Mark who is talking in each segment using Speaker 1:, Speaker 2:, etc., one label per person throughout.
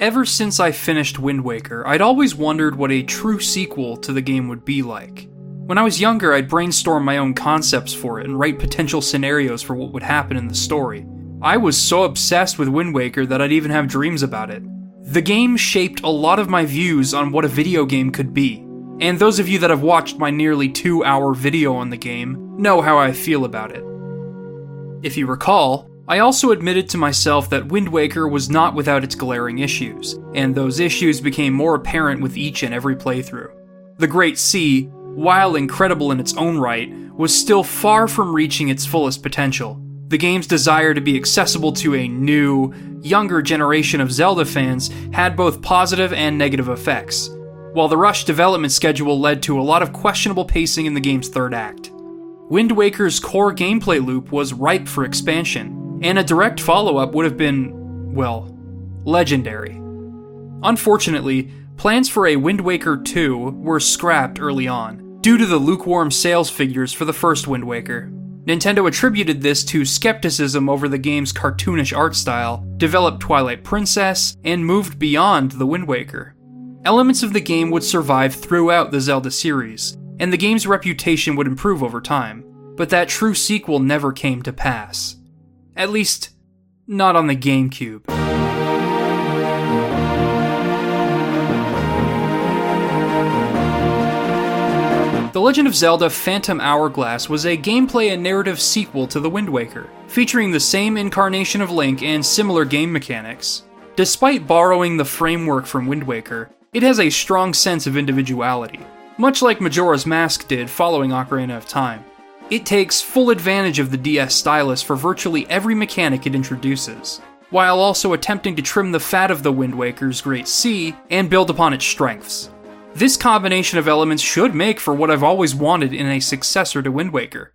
Speaker 1: Ever since I finished Wind Waker, I'd always wondered what a true sequel to the game would be like. When I was younger, I'd brainstorm my own concepts for it and write potential scenarios for what would happen in the story. I was so obsessed with Wind Waker that I'd even have dreams about it. The game shaped a lot of my views on what a video game could be, and those of you that have watched my nearly 2-hour video on the game know how I feel about it. If you recall, I also admitted to myself that Wind Waker was not without its glaring issues, and those issues became more apparent with each and every playthrough. The Great Sea, while incredible in its own right, was still far from reaching its fullest potential. The game's desire to be accessible to a new, younger generation of Zelda fans had both positive and negative effects, while the rushed development schedule led to a lot of questionable pacing in the game's third act. Wind Waker's core gameplay loop was ripe for expansion, and a direct follow-up would have been, well, legendary. Unfortunately, plans for a Wind Waker 2 were scrapped early on, due to the lukewarm sales figures for the first Wind Waker. Nintendo attributed this to skepticism over the game's cartoonish art style, developed Twilight Princess, and moved beyond the Wind Waker. Elements of the game would survive throughout the Zelda series, and the game's reputation would improve over time, but that true sequel never came to pass. At least, not on the GameCube. The Legend of Zelda Phantom Hourglass was a gameplay and narrative sequel to The Wind Waker, featuring the same incarnation of Link and similar game mechanics. Despite borrowing the framework from Wind Waker, it has a strong sense of individuality, much like Majora's Mask did following Ocarina of Time. It takes full advantage of the DS stylus for virtually every mechanic it introduces, while also attempting to trim the fat of the Wind Waker's Great Sea and build upon its strengths. This combination of elements should make for what I've always wanted in a successor to Wind Waker.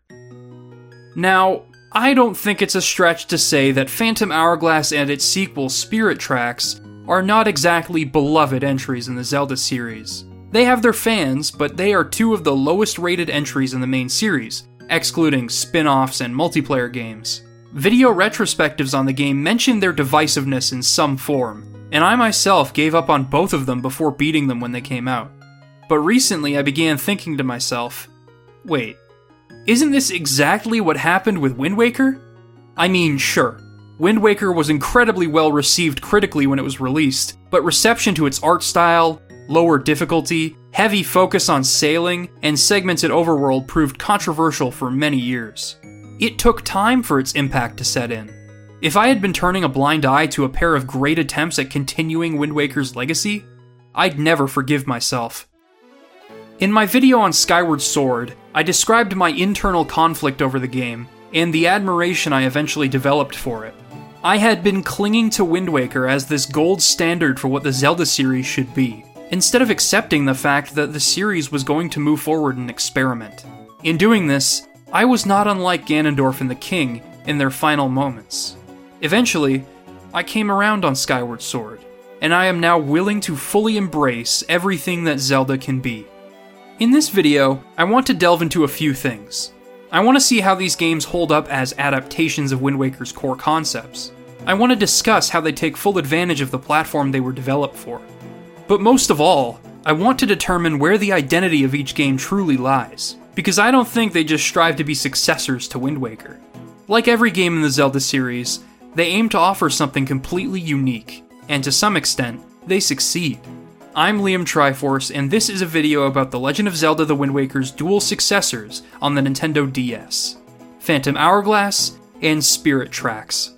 Speaker 1: Now, I don't think it's a stretch to say that Phantom Hourglass and its sequel, Spirit Tracks, are not exactly beloved entries in the Zelda series. They have their fans, but they are two of the lowest rated entries in the main series, excluding spin-offs and multiplayer games. Video retrospectives on the game mention their divisiveness in some form, and I myself gave up on both of them before beating them when they came out. But recently I began thinking to myself, wait, isn't this exactly what happened with Wind Waker? I mean, sure, Wind Waker was incredibly well received critically when it was released, but reception to its art style, lower difficulty, heavy focus on sailing, and segmented overworld proved controversial for many years. It took time for its impact to set in. If I had been turning a blind eye to a pair of great attempts at continuing Wind Waker's legacy, I'd never forgive myself. In my video on Skyward Sword, I described my internal conflict over the game, and the admiration I eventually developed for it. I had been clinging to Wind Waker as this gold standard for what the Zelda series should be, instead of accepting the fact that the series was going to move forward and experiment. In doing this, I was not unlike Ganondorf and the King in their final moments. Eventually, I came around on Skyward Sword, and I am now willing to fully embrace everything that Zelda can be. In this video, I want to delve into a few things. I want to see how these games hold up as adaptations of Wind Waker's core concepts. I want to discuss how they take full advantage of the platform they were developed for. But most of all, I want to determine where the identity of each game truly lies, because I don't think they just strive to be successors to Wind Waker. Like every game in the Zelda series, they aim to offer something completely unique, and to some extent, they succeed. I'm Liam Triforce, and this is a video about The Legend of Zelda The Wind Waker's dual successors on the Nintendo DS, Phantom Hourglass and Spirit Tracks.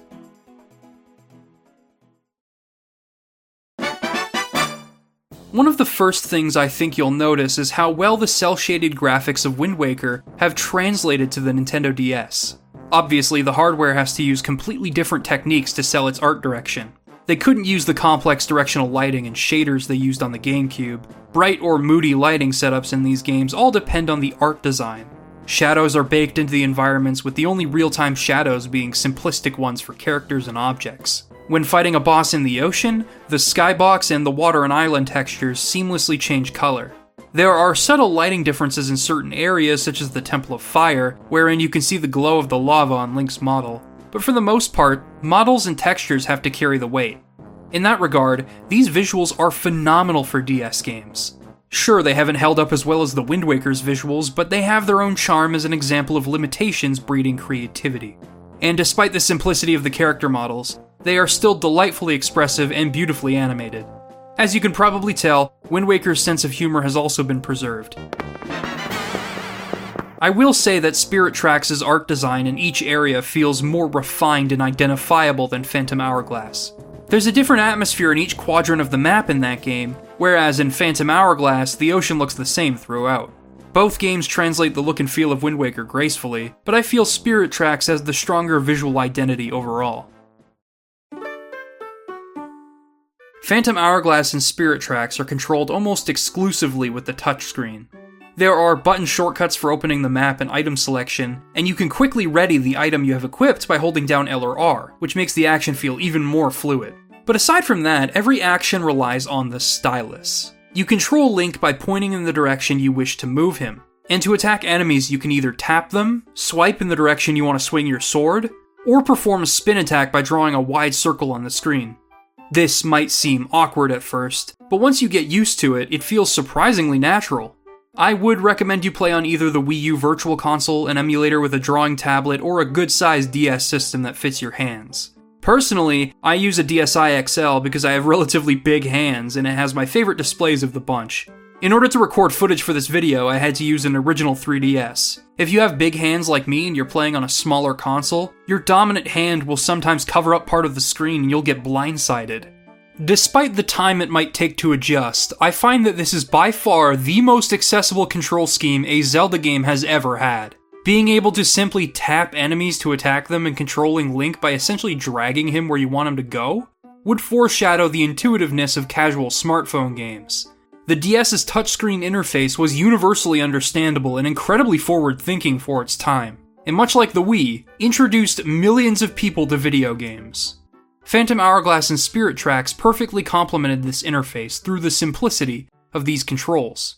Speaker 1: One of the first things I think you'll notice is how well the cel-shaded graphics of Wind Waker have translated to the Nintendo DS. Obviously, the hardware has to use completely different techniques to sell its art direction. They couldn't use the complex directional lighting and shaders they used on the GameCube. Bright or moody lighting setups in these games all depend on the art design. Shadows are baked into the environments, with the only real-time shadows being simplistic ones for characters and objects. When fighting a boss in the ocean, the skybox and the water and island textures seamlessly change color. There are subtle lighting differences in certain areas, such as the Temple of Fire, wherein you can see the glow of the lava on Link's model. But for the most part, models and textures have to carry the weight. In that regard, these visuals are phenomenal for DS games. Sure, they haven't held up as well as the Wind Waker's visuals, but they have their own charm as an example of limitations breeding creativity. And despite the simplicity of the character models, they are still delightfully expressive and beautifully animated. As you can probably tell, Wind Waker's sense of humor has also been preserved. I will say that Spirit Tracks' art design in each area feels more refined and identifiable than Phantom Hourglass. There's a different atmosphere in each quadrant of the map in that game, whereas in Phantom Hourglass, the ocean looks the same throughout. Both games translate the look and feel of Wind Waker gracefully, but I feel Spirit Tracks has the stronger visual identity overall. Phantom Hourglass and Spirit Tracks are controlled almost exclusively with the touchscreen. There are button shortcuts for opening the map and item selection, and you can quickly ready the item you have equipped by holding down L or R, which makes the action feel even more fluid. But aside from that, every action relies on the stylus. You control Link by pointing in the direction you wish to move him, and to attack enemies you can either tap them, swipe in the direction you want to swing your sword, or perform a spin attack by drawing a wide circle on the screen. This might seem awkward at first, but once you get used to it, it feels surprisingly natural. I would recommend you play on either the Wii U Virtual Console, an emulator with a drawing tablet, or a good-sized DS system that fits your hands. Personally, I use a DSi XL because I have relatively big hands and it has my favorite displays of the bunch. In order to record footage for this video, I had to use an original 3DS. If you have big hands like me and you're playing on a smaller console, your dominant hand will sometimes cover up part of the screen and you'll get blindsided. Despite the time it might take to adjust, I find that this is by far the most accessible control scheme a Zelda game has ever had. Being able to simply tap enemies to attack them and controlling Link by essentially dragging him where you want him to go would foreshadow the intuitiveness of casual smartphone games. The DS's touchscreen interface was universally understandable and incredibly forward-thinking for its time, and much like the Wii, introduced millions of people to video games. Phantom Hourglass and Spirit Tracks perfectly complemented this interface through the simplicity of these controls.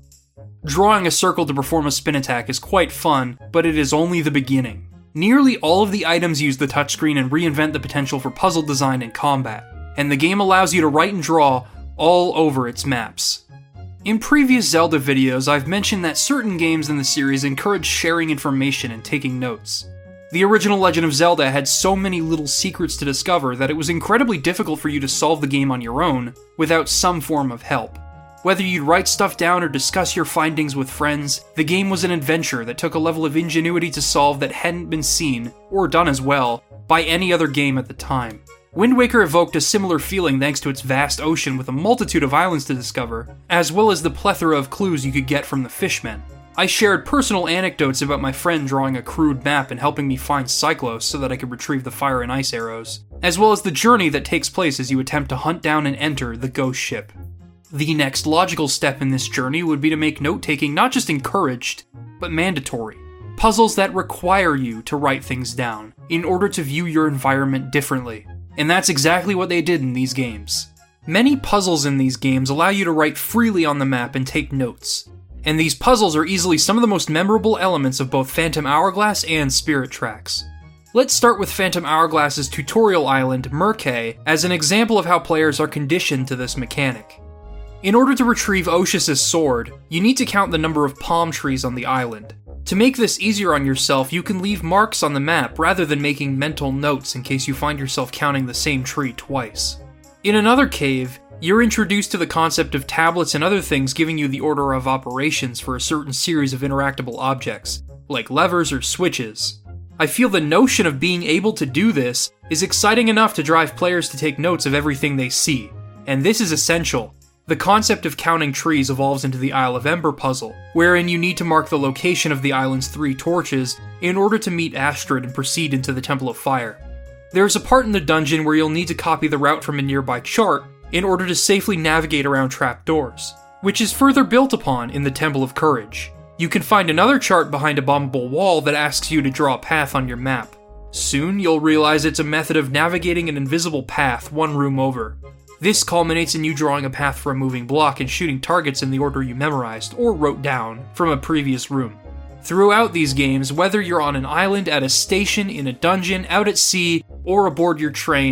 Speaker 1: Drawing a circle to perform a spin attack is quite fun, but it is only the beginning. Nearly all of the items use the touchscreen and reinvent the potential for puzzle design and combat, and the game allows you to write and draw all over its maps. In previous Zelda videos, I've mentioned that certain games in the series encourage sharing information and taking notes. The original Legend of Zelda had so many little secrets to discover that it was incredibly difficult for you to solve the game on your own without some form of help. Whether you'd write stuff down or discuss your findings with friends, the game was an adventure that took a level of ingenuity to solve that hadn't been seen, or done as well, by any other game at the time. Wind Waker evoked a similar feeling thanks to its vast ocean with a multitude of islands to discover, as well as the plethora of clues you could get from the fishmen. I shared personal anecdotes about my friend drawing a crude map and helping me find Cyclos so that I could retrieve the fire and ice arrows, as well as the journey that takes place as you attempt to hunt down and enter the ghost ship. The next logical step in this journey would be to make note-taking not just encouraged, but mandatory. Puzzles that require you to write things down in order to view your environment differently. And that's exactly what they did in these games. Many puzzles in these games allow you to write freely on the map and take notes. And these puzzles are easily some of the most memorable elements of both Phantom Hourglass and Spirit Tracks. Let's start with Phantom Hourglass's tutorial island, Murkay, as an example of how players are conditioned to this mechanic. In order to retrieve Oshus' sword, you need to count the number of palm trees on the island. To make this easier on yourself, you can leave marks on the map rather than making mental notes in case you find yourself counting the same tree twice. In another cave, you're introduced to the concept of tablets and other things giving you the order of operations for a certain series of interactable objects, like levers or switches. I feel the notion of being able to do this is exciting enough to drive players to take notes of everything they see, and this is essential. The concept of counting trees evolves into the Isle of Ember puzzle, wherein you need to mark the location of the island's 3 torches in order to meet Astrid and proceed into the Temple of Fire. There's a part in the dungeon where you'll need to copy the route from a nearby chart in order to safely navigate around trapdoors, which is further built upon in the Temple of Courage. You can find another chart behind a bombable wall that asks you to draw a path on your map. Soon you'll realize it's a method of navigating an invisible path one room over. This culminates in you drawing a path for a moving block and shooting targets in the order you memorized or wrote down from a previous room. Throughout these games, whether you're on an island, at a station, in a dungeon, out at sea, or aboard your train,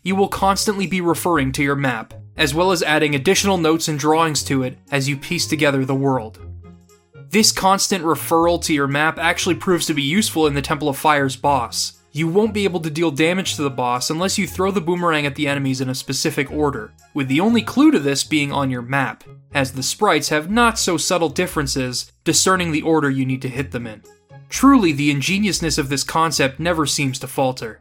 Speaker 1: you will constantly be referring to your map, as well as adding additional notes and drawings to it as you piece together the world. This constant referral to your map actually proves to be useful in the Temple of Fire's boss. You won't be able to deal damage to the boss unless you throw the boomerang at the enemies in a specific order, with the only clue to this being on your map, as the sprites have not so subtle differences discerning the order you need to hit them in. Truly, the ingeniousness of this concept never seems to falter.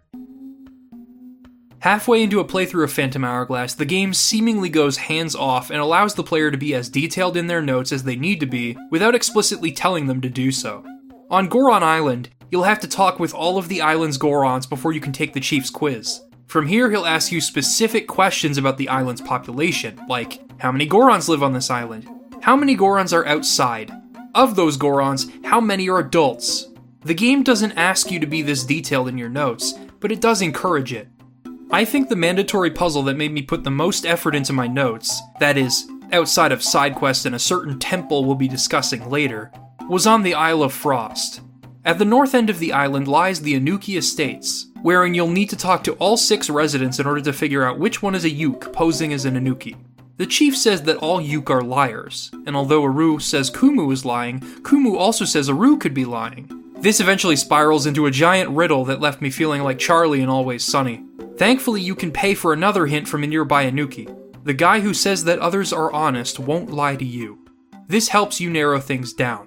Speaker 1: Halfway into a playthrough of Phantom Hourglass, the game seemingly goes hands-off and allows the player to be as detailed in their notes as they need to be without explicitly telling them to do so. On Goron Island, you'll have to talk with all of the island's Gorons before you can take the chief's quiz. From here, he'll ask you specific questions about the island's population, like, how many Gorons live on this island? How many Gorons are outside? Of those Gorons, how many are adults? The game doesn't ask you to be this detailed in your notes, but it does encourage it. I think the mandatory puzzle that made me put the most effort into my notes, that is, outside of side quests and a certain temple we'll be discussing later, was on the Isle of Frost. At the north end of the island lies the Anuki Estates, wherein you'll need to talk to all 6 residents in order to figure out which one is a Yuk posing as an Anuki. The chief says that all Yuk are liars, and although Aru says Kumu is lying, Kumu also says Aru could be lying. This eventually spirals into a giant riddle that left me feeling like Charlie in Always Sunny. Thankfully, you can pay for another hint from a nearby Anuki. The guy who says that others are honest won't lie to you. This helps you narrow things down.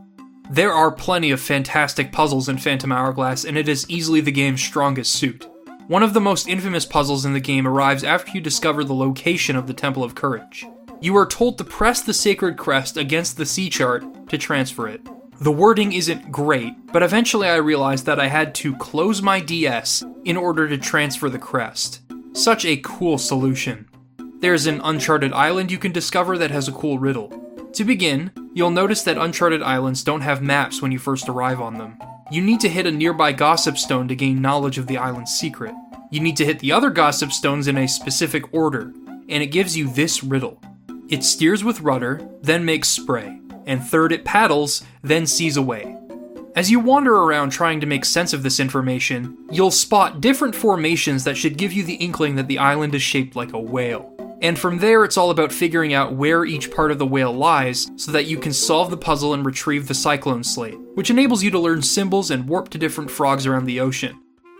Speaker 1: There are plenty of fantastic puzzles in Phantom Hourglass, and it is easily the game's strongest suit. One of the most infamous puzzles in the game arrives after you discover the location of the Temple of Courage. You are told to press the sacred crest against the sea chart to transfer it. The wording isn't great, but eventually I realized that I had to close my DS in order to transfer the crest. Such a cool solution. There's an Uncharted Island you can discover that has a cool riddle. To begin, you'll notice that Uncharted Islands don't have maps when you first arrive on them. You need to hit a nearby gossip stone to gain knowledge of the island's secret. You need to hit the other gossip stones in a specific order, and it gives you this riddle. It steers with rudder, then makes spray, and third it paddles, then sees away. As you wander around trying to make sense of this information, you'll spot different formations that should give you the inkling that the island is shaped like a whale. And from there, it's all about figuring out where each part of the whale lies so that you can solve the puzzle and retrieve the Cyclone Slate, which enables you to learn symbols and warp to different frogs around the ocean.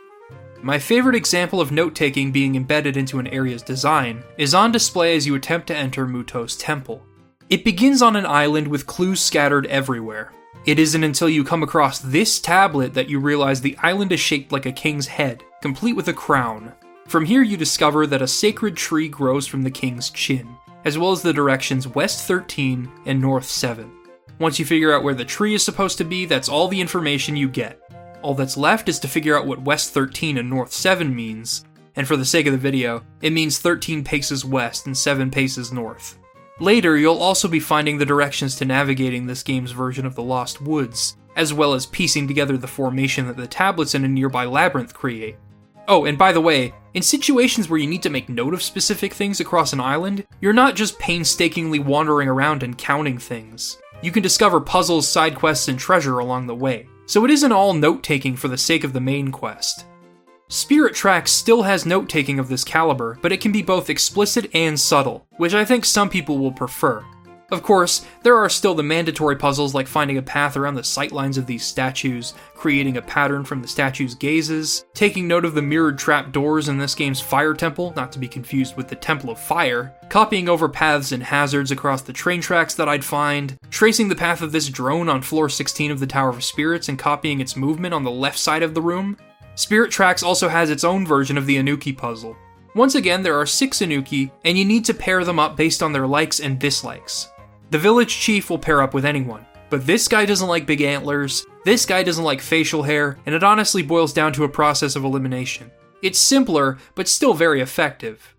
Speaker 1: My favorite example of note-taking being embedded into an area's design is on display as you attempt to enter Muto's temple. It begins on an island with clues scattered everywhere. It isn't until you come across this tablet that you realize the island is shaped like a king's head, complete with a crown. From here you discover that a sacred tree grows from the king's chin, as well as the directions West 13 and North 7. Once you figure out where the tree is supposed to be, that's all the information you get. All that's left is to figure out what West 13 and North 7 means, and for the sake of the video, it means 13 paces west and 7 paces north. Later, you'll also be finding the directions to navigating this game's version of the Lost Woods, as well as piecing together the formation that the tablets in a nearby labyrinth create. Oh, and by the way, in situations where you need to make note of specific things across an island, you're not just painstakingly wandering around and counting things. You can discover puzzles, side quests, and treasure along the way, so it isn't all note-taking for the sake of the main quest. Spirit Tracks still has note-taking of this caliber, but it can be both explicit and subtle, which I think some people will prefer. Of course, there are still the mandatory puzzles like finding a path around the sightlines of these statues, creating a pattern from the statue's gazes, taking note of the mirrored trapdoors in this game's Fire Temple, not to be confused with the Temple of Fire, copying over paths and hazards across the train tracks that I'd find, tracing the path of this drone on floor 16 of the Tower of Spirits and copying its movement on the left side of the room. Spirit Tracks also has its own version of the Anuki puzzle. Once again, there are 6 Anuki, and you need to pair them up based on their likes and dislikes. The village chief will pair up with anyone, but this guy doesn't like big antlers, this guy doesn't like facial hair, and it honestly boils down to a process of elimination. It's simpler, but still very effective.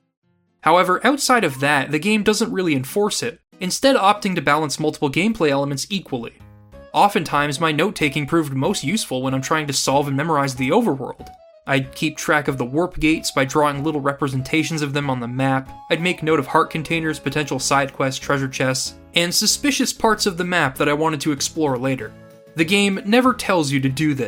Speaker 1: However, outside of that, the game doesn't really enforce it, instead opting to balance multiple gameplay elements equally. Oftentimes, my note-taking proved most useful when I'm trying to solve and memorize the overworld. I'd keep track of the warp gates by drawing little representations of them on the map, I'd make note of heart containers, potential side quests, treasure chests, and suspicious parts of the map that I wanted to explore later. The game never tells you to do this,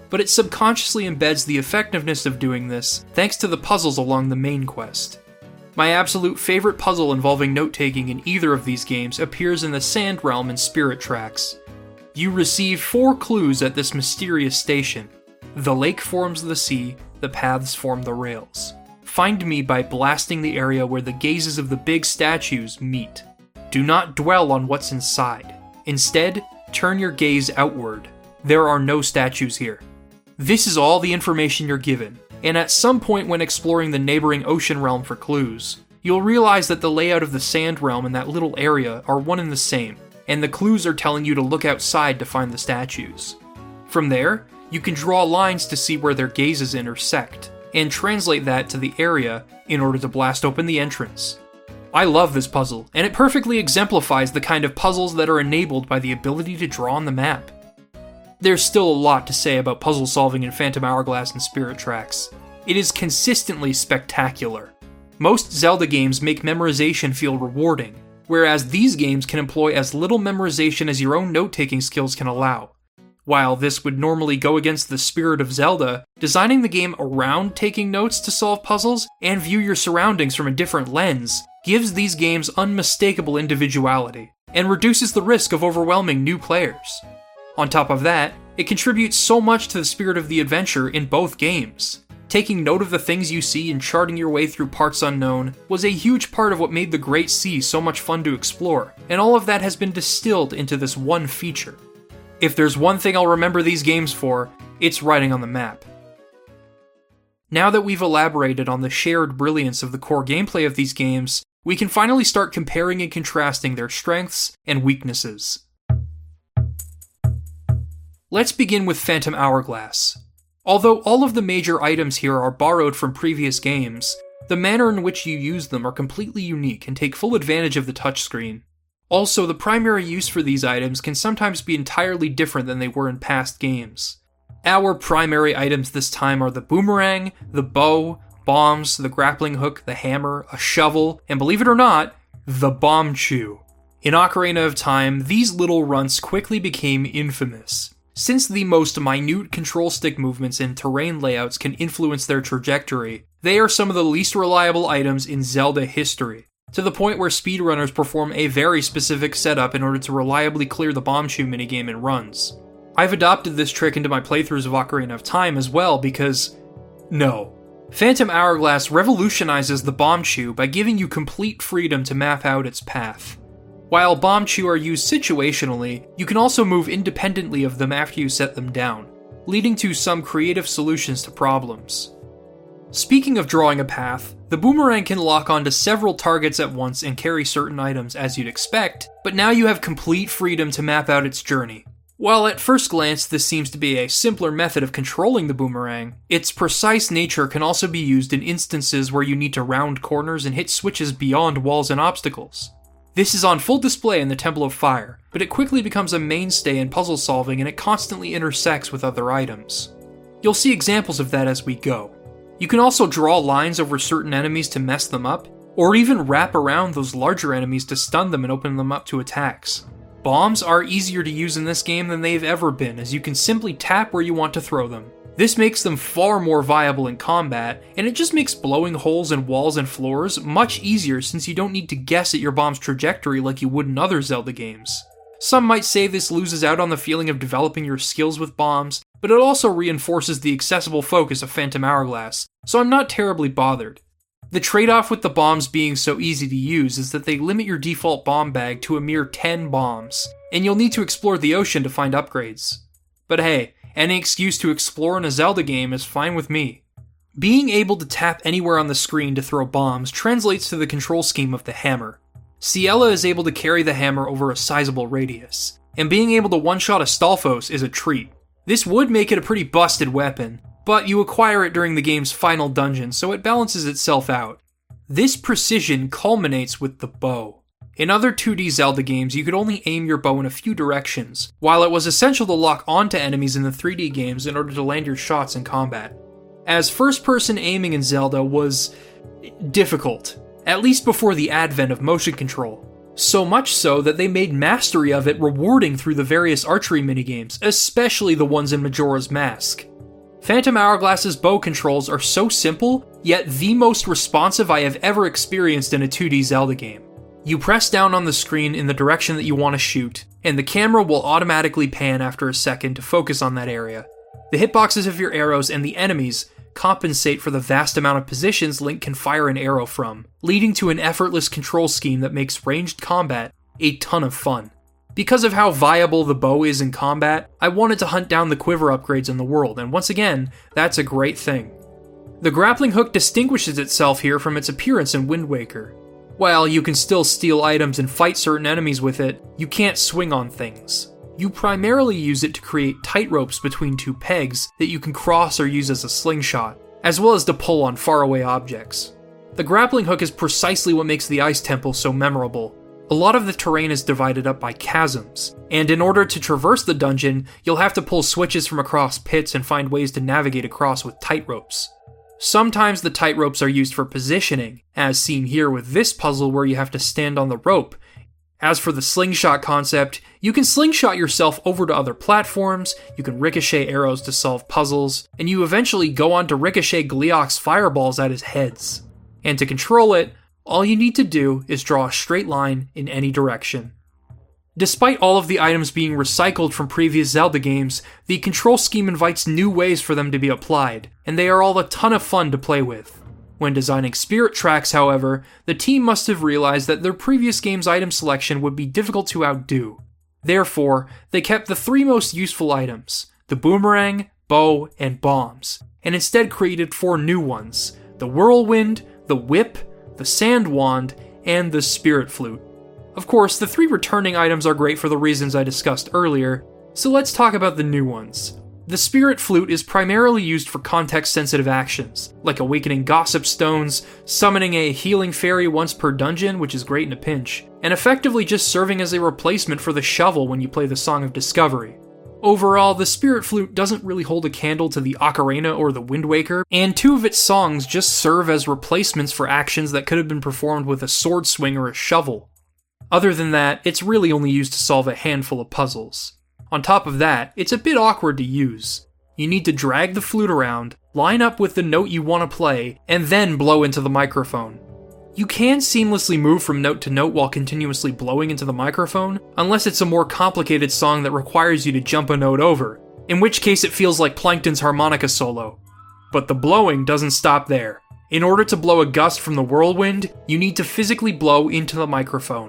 Speaker 1: but it subconsciously embeds the effectiveness of doing this thanks to the puzzles along the main quest. My absolute favorite puzzle involving note-taking in either of these games appears in the Sand Realm in Spirit Tracks. You receive 4 clues at this mysterious station. The lake forms the sea, the paths form the rails. Find me by blasting the area where the gazes of the big statues meet. Do not dwell on what's inside. Instead, turn your gaze outward. There are no statues here. This is all the information you're given, and at some point when exploring the neighboring Ocean Realm for clues, you'll realize that the layout of the Sand Realm and that little area are one and the same, and the clues are telling you to look outside to find the statues. From there, you can draw lines to see where their gazes intersect, and translate that to the area in order to blast open the entrance. I love this puzzle, and it perfectly exemplifies the kind of puzzles that are enabled by the ability to draw on the map. There's still a lot to say about puzzle solving in Phantom Hourglass and Spirit Tracks. It is consistently spectacular. Most Zelda games make memorization feel rewarding, whereas these games can employ as little memorization as your own note-taking skills can allow. While this would normally go against the spirit of Zelda, designing the game around taking notes to solve puzzles and view your surroundings from a different lens gives these games unmistakable individuality, and reduces the risk of overwhelming new players. On top of that, it contributes so much to the spirit of the adventure in both games. Taking note of the things you see and charting your way through parts unknown was a huge part of what made the Great Sea so much fun to explore, and all of that has been distilled into this one feature. If there's one thing I'll remember these games for, it's writing on the map. Now that we've elaborated on the shared brilliance of the core gameplay of these games, we can finally start comparing and contrasting their strengths and weaknesses. Let's begin with Phantom Hourglass. Although all of the major items here are borrowed from previous games, the manner in which you use them are completely unique and take full advantage of the touchscreen. Also, the primary use for these items can sometimes be entirely different than they were in past games. Our primary items this time are the boomerang, the bow, bombs, the grappling hook, the hammer, a shovel, and believe it or not, the Bombchu. In Ocarina of Time, these little runts quickly became infamous. Since the most minute control stick movements and terrain layouts can influence their trajectory, they are some of the least reliable items in Zelda history, to the point where speedrunners perform a very specific setup in order to reliably clear the Bombchu minigame in runs. I've adopted this trick into my playthroughs of Ocarina of Time as well because, no. Phantom Hourglass revolutionizes the Bombchu by giving you complete freedom to map out its path. While Bombchu are used situationally, you can also move independently of them after you set them down, leading to some creative solutions to problems. Speaking of drawing a path, the boomerang can lock onto several targets at once and carry certain items as you'd expect, but now you have complete freedom to map out its journey. While at first glance this seems to be a simpler method of controlling the boomerang, its precise nature can also be used in instances where you need to round corners and hit switches beyond walls and obstacles. This is on full display in the Temple of Fire, but it quickly becomes a mainstay in puzzle solving and it constantly intersects with other items. You'll see examples of that as we go. You can also draw lines over certain enemies to mess them up, or even wrap around those larger enemies to stun them and open them up to attacks. Bombs are easier to use in this game than they've ever been, as you can simply tap where you want to throw them. This makes them far more viable in combat, and it just makes blowing holes in walls and floors much easier since you don't need to guess at your bomb's trajectory like you would in other Zelda games. Some might say this loses out on the feeling of developing your skills with bombs, but it also reinforces the accessible focus of Phantom Hourglass, so I'm not terribly bothered. The trade-off with the bombs being so easy to use is that they limit your default bomb bag to a mere 10 bombs, and you'll need to explore the ocean to find upgrades. But hey, any excuse to explore in a Zelda game is fine with me. Being able to tap anywhere on the screen to throw bombs translates to the control scheme of the hammer. Ciela is able to carry the hammer over a sizable radius, and being able to one-shot a Stalfos is a treat. This would make it a pretty busted weapon, but you acquire it during the game's final dungeon, so it balances itself out. This precision culminates with the bow. In other 2D Zelda games, you could only aim your bow in a few directions, while it was essential to lock onto enemies in the 3D games in order to land your shots in combat. As first-person aiming in Zelda was difficult, at least before the advent of motion control. So much so that they made mastery of it rewarding through the various archery minigames, especially the ones in Majora's Mask. Phantom Hourglass's bow controls are so simple, yet the most responsive I have ever experienced in a 2D Zelda game. You press down on the screen in the direction that you want to shoot, and the camera will automatically pan after a second to focus on that area. The hitboxes of your arrows and the enemies compensate for the vast amount of positions Link can fire an arrow from, leading to an effortless control scheme that makes ranged combat a ton of fun. Because of how viable the bow is in combat, I wanted to hunt down the quiver upgrades in the world, and once again, that's a great thing. The grappling hook distinguishes itself here from its appearance in Wind Waker. While you can still steal items and fight certain enemies with it, you can't swing on things. You primarily use it to create tight ropes between two pegs that you can cross or use as a slingshot, as well as to pull on faraway objects. The grappling hook is precisely what makes the Ice Temple so memorable. A lot of the terrain is divided up by chasms, and in order to traverse the dungeon, you'll have to pull switches from across pits and find ways to navigate across with tight ropes. Sometimes the tight ropes are used for positioning, as seen here with this puzzle where you have to stand on the rope. As for the slingshot concept, you can slingshot yourself over to other platforms, you can ricochet arrows to solve puzzles, and you eventually go on to ricochet Gleeok's fireballs at his heads. And to control it, all you need to do is draw a straight line in any direction. Despite all of the items being recycled from previous Zelda games, the control scheme invites new ways for them to be applied, and they are all a ton of fun to play with. When designing Spirit Tracks, however, the team must have realized that their previous game's item selection would be difficult to outdo. Therefore, they kept the three most useful items, the boomerang, bow, and bombs, and instead created 4 new ones, the whirlwind, the whip, the sand wand, and the spirit flute. Of course, the 3 returning items are great for the reasons I discussed earlier, so let's talk about the new ones. The spirit flute is primarily used for context-sensitive actions, like awakening gossip stones, summoning a healing fairy once per dungeon, which is great in a pinch, and effectively just serving as a replacement for the shovel when you play the Song of Discovery. Overall, the Spirit Flute doesn't really hold a candle to the Ocarina or the Wind Waker, and 2 of its songs just serve as replacements for actions that could have been performed with a sword swing or a shovel. Other than that, it's really only used to solve a handful of puzzles. On top of that, it's a bit awkward to use. You need to drag the flute around, line up with the note you want to play, and then blow into the microphone. You can seamlessly move from note to note while continuously blowing into the microphone, unless it's a more complicated song that requires you to jump a note over, in which case it feels like Plankton's harmonica solo. But the blowing doesn't stop there. In order to blow a gust from the whirlwind, you need to physically blow into the microphone.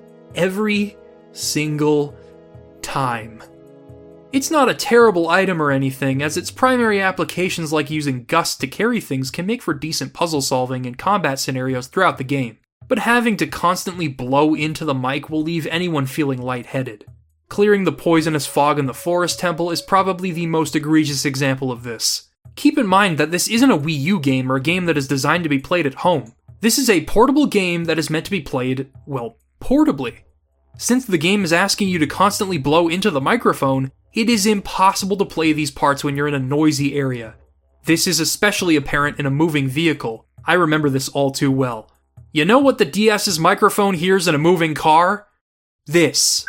Speaker 1: Every single time. It's not a terrible item or anything, as its primary applications like using gusts to carry things can make for decent puzzle solving and combat scenarios throughout the game, but having to constantly blow into the mic will leave anyone feeling lightheaded. Clearing the poisonous fog in the Forest Temple is probably the most egregious example of this. Keep in mind that this isn't a Wii U game or a game that is designed to be played at home. This is a portable game that is meant to be played, well, portably. Since the game is asking you to constantly blow into the microphone, it is impossible to play these parts when you're in a noisy area. This is especially apparent in a moving vehicle. I remember this all too well. You know what the DS's microphone hears in a moving car? This.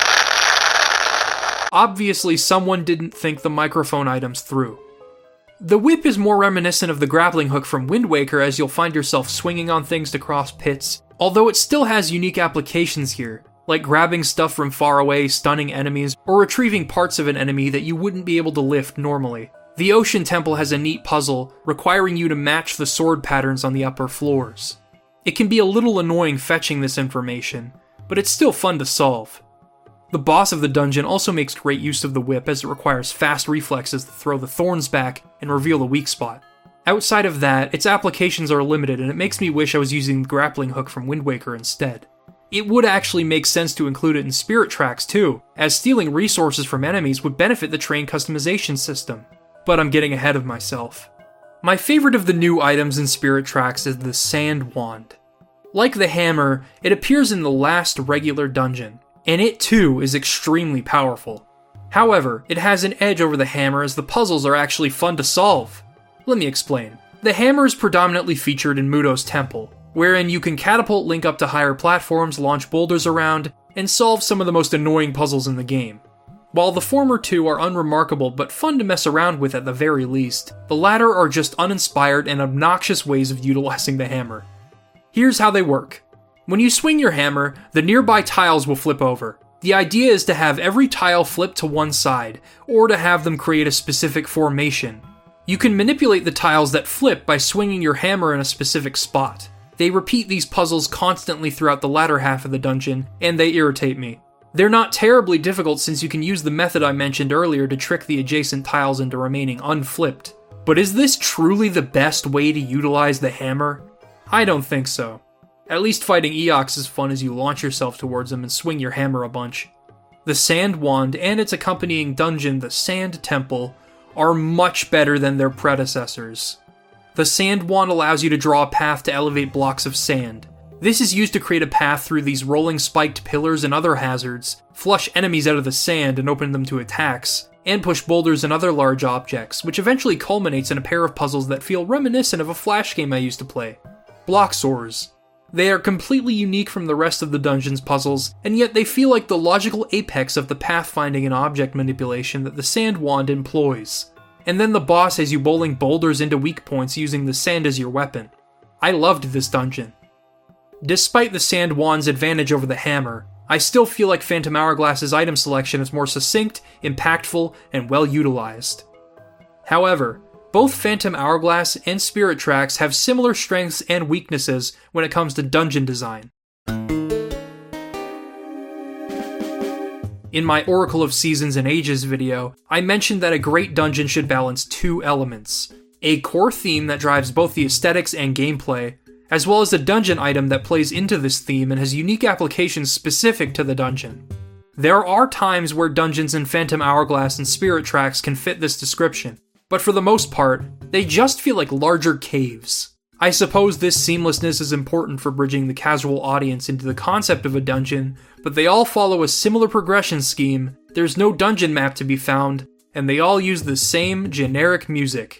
Speaker 1: Obviously, someone didn't think the microphone items through. The whip is more reminiscent of the grappling hook from Wind Waker, as you'll find yourself swinging on things to cross pits, although it still has unique applications here, like grabbing stuff from far away, stunning enemies, or retrieving parts of an enemy that you wouldn't be able to lift normally. The Ocean Temple has a neat puzzle, requiring you to match the sword patterns on the upper floors. It can be a little annoying fetching this information, but it's still fun to solve. The boss of the dungeon also makes great use of the whip, as it requires fast reflexes to throw the thorns back and reveal the weak spot. Outside of that, its applications are limited, and it makes me wish I was using the grappling hook from Wind Waker instead. It would actually make sense to include it in Spirit Tracks too, as stealing resources from enemies would benefit the train customization system. But I'm getting ahead of myself. My favorite of the new items in Spirit Tracks is the Sand Wand. Like the hammer, it appears in the last regular dungeon, and it too is extremely powerful. However, it has an edge over the hammer, as the puzzles are actually fun to solve. Let me explain. The hammer is predominantly featured in Muto's Temple, wherein you can catapult Link up to higher platforms, launch boulders around, and solve some of the most annoying puzzles in the game. While the former two are unremarkable but fun to mess around with at the very least, the latter are just uninspired and obnoxious ways of utilizing the hammer. Here's how they work. When you swing your hammer, the nearby tiles will flip over. The idea is to have every tile flip to one side, or to have them create a specific formation. You can manipulate the tiles that flip by swinging your hammer in a specific spot. They repeat these puzzles constantly throughout the latter half of the dungeon, and they irritate me. They're not terribly difficult since you can use the method I mentioned earlier to trick the adjacent tiles into remaining unflipped. But is this truly the best way to utilize the hammer? I don't think so. At least fighting Eox is fun as you launch yourself towards them and swing your hammer a bunch. The Sand Wand and its accompanying dungeon, the Sand Temple, are much better than their predecessors. The Sand Wand allows you to draw a path to elevate blocks of sand. This is used to create a path through these rolling spiked pillars and other hazards, flush enemies out of the sand and open them to attacks, and push boulders and other large objects, which eventually culminates in a pair of puzzles that feel reminiscent of a Flash game I used to play. Bloxors. They are completely unique from the rest of the dungeon's puzzles, and yet they feel like the logical apex of the pathfinding and object manipulation that the Sand Wand employs. And then the boss has you bowling boulders into weak points using the sand as your weapon. I loved this dungeon. Despite the Sand Wand's advantage over the hammer, I still feel like Phantom Hourglass's item selection is more succinct, impactful, and well utilized. However, both Phantom Hourglass and Spirit Tracks have similar strengths and weaknesses when it comes to dungeon design. In my Oracle of Seasons and Ages video, I mentioned that a great dungeon should balance two elements: a core theme that drives both the aesthetics and gameplay, as well as a dungeon item that plays into this theme and has unique applications specific to the dungeon. There are times where dungeons in Phantom Hourglass and Spirit Tracks can fit this description, but for the most part, they just feel like larger caves. I suppose this seamlessness is important for bridging the casual audience into the concept of a dungeon, but they all follow a similar progression scheme, there's no dungeon map to be found, and they all use the same generic music.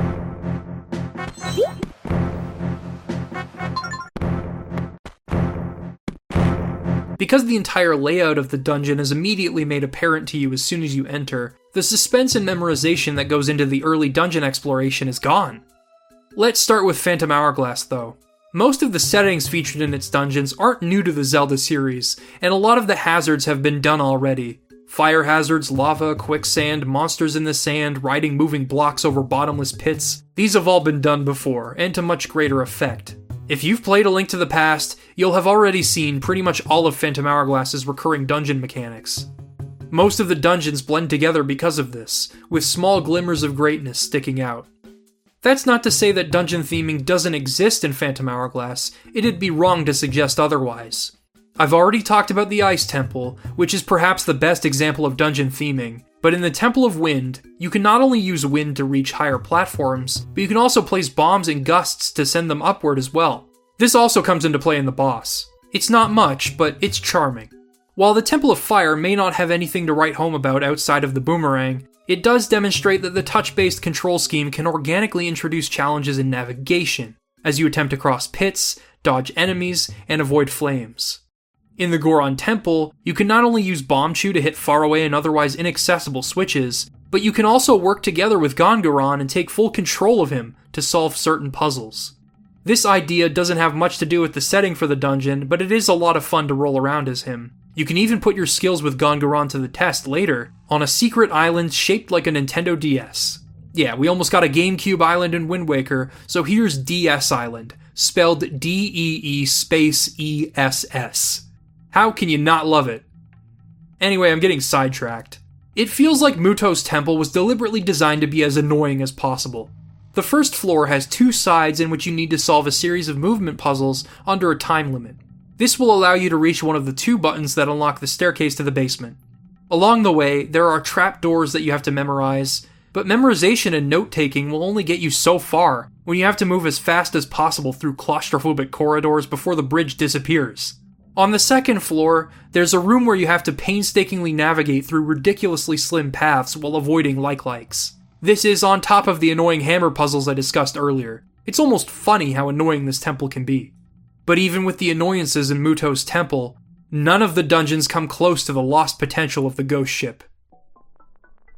Speaker 1: Because the entire layout of the dungeon is immediately made apparent to you as soon as you enter, the suspense and memorization that goes into the early dungeon exploration is gone. Let's start with Phantom Hourglass though. Most of the settings featured in its dungeons aren't new to the Zelda series, and a lot of the hazards have been done already. Fire hazards, lava, quicksand, monsters in the sand, riding moving blocks over bottomless pits, these have all been done before, and to much greater effect. If you've played A Link to the Past, you'll have already seen pretty much all of Phantom Hourglass's recurring dungeon mechanics. Most of the dungeons blend together because of this, with small glimmers of greatness sticking out. That's not to say that dungeon theming doesn't exist in Phantom Hourglass, it'd be wrong to suggest otherwise. I've already talked about the Ice Temple, which is perhaps the best example of dungeon theming, but in the Temple of Wind, you can not only use wind to reach higher platforms, but you can also place bombs and gusts to send them upward as well. This also comes into play in the boss. It's not much, but it's charming. While the Temple of Fire may not have anything to write home about outside of the boomerang, it does demonstrate that the touch-based control scheme can organically introduce challenges in navigation, as you attempt to cross pits, dodge enemies, and avoid flames. In the Goron Temple, you can not only use Bombchu to hit faraway and otherwise inaccessible switches, but you can also work together with Gongoron and take full control of him to solve certain puzzles. This idea doesn't have much to do with the setting for the dungeon, but it is a lot of fun to roll around as him. You can even put your skills with Gongoron to the test later, on a secret island shaped like a Nintendo DS. Yeah, we almost got a GameCube island in Wind Waker, so here's DS Island, spelled D-E-E space E-S-S. How can you not love it? Anyway, I'm getting sidetracked. It feels like Muto's Temple was deliberately designed to be as annoying as possible. The first floor has two sides in which you need to solve a series of movement puzzles under a time limit. This will allow you to reach one of the two buttons that unlock the staircase to the basement. Along the way, there are trapdoors that you have to memorize, but memorization and note-taking will only get you so far when you have to move as fast as possible through claustrophobic corridors before the bridge disappears. On the second floor, there's a room where you have to painstakingly navigate through ridiculously slim paths while avoiding like-likes. This is on top of the annoying hammer puzzles I discussed earlier. It's almost funny how annoying this temple can be. But even with the annoyances in Muto's Temple, none of the dungeons come close to the lost potential of the ghost ship.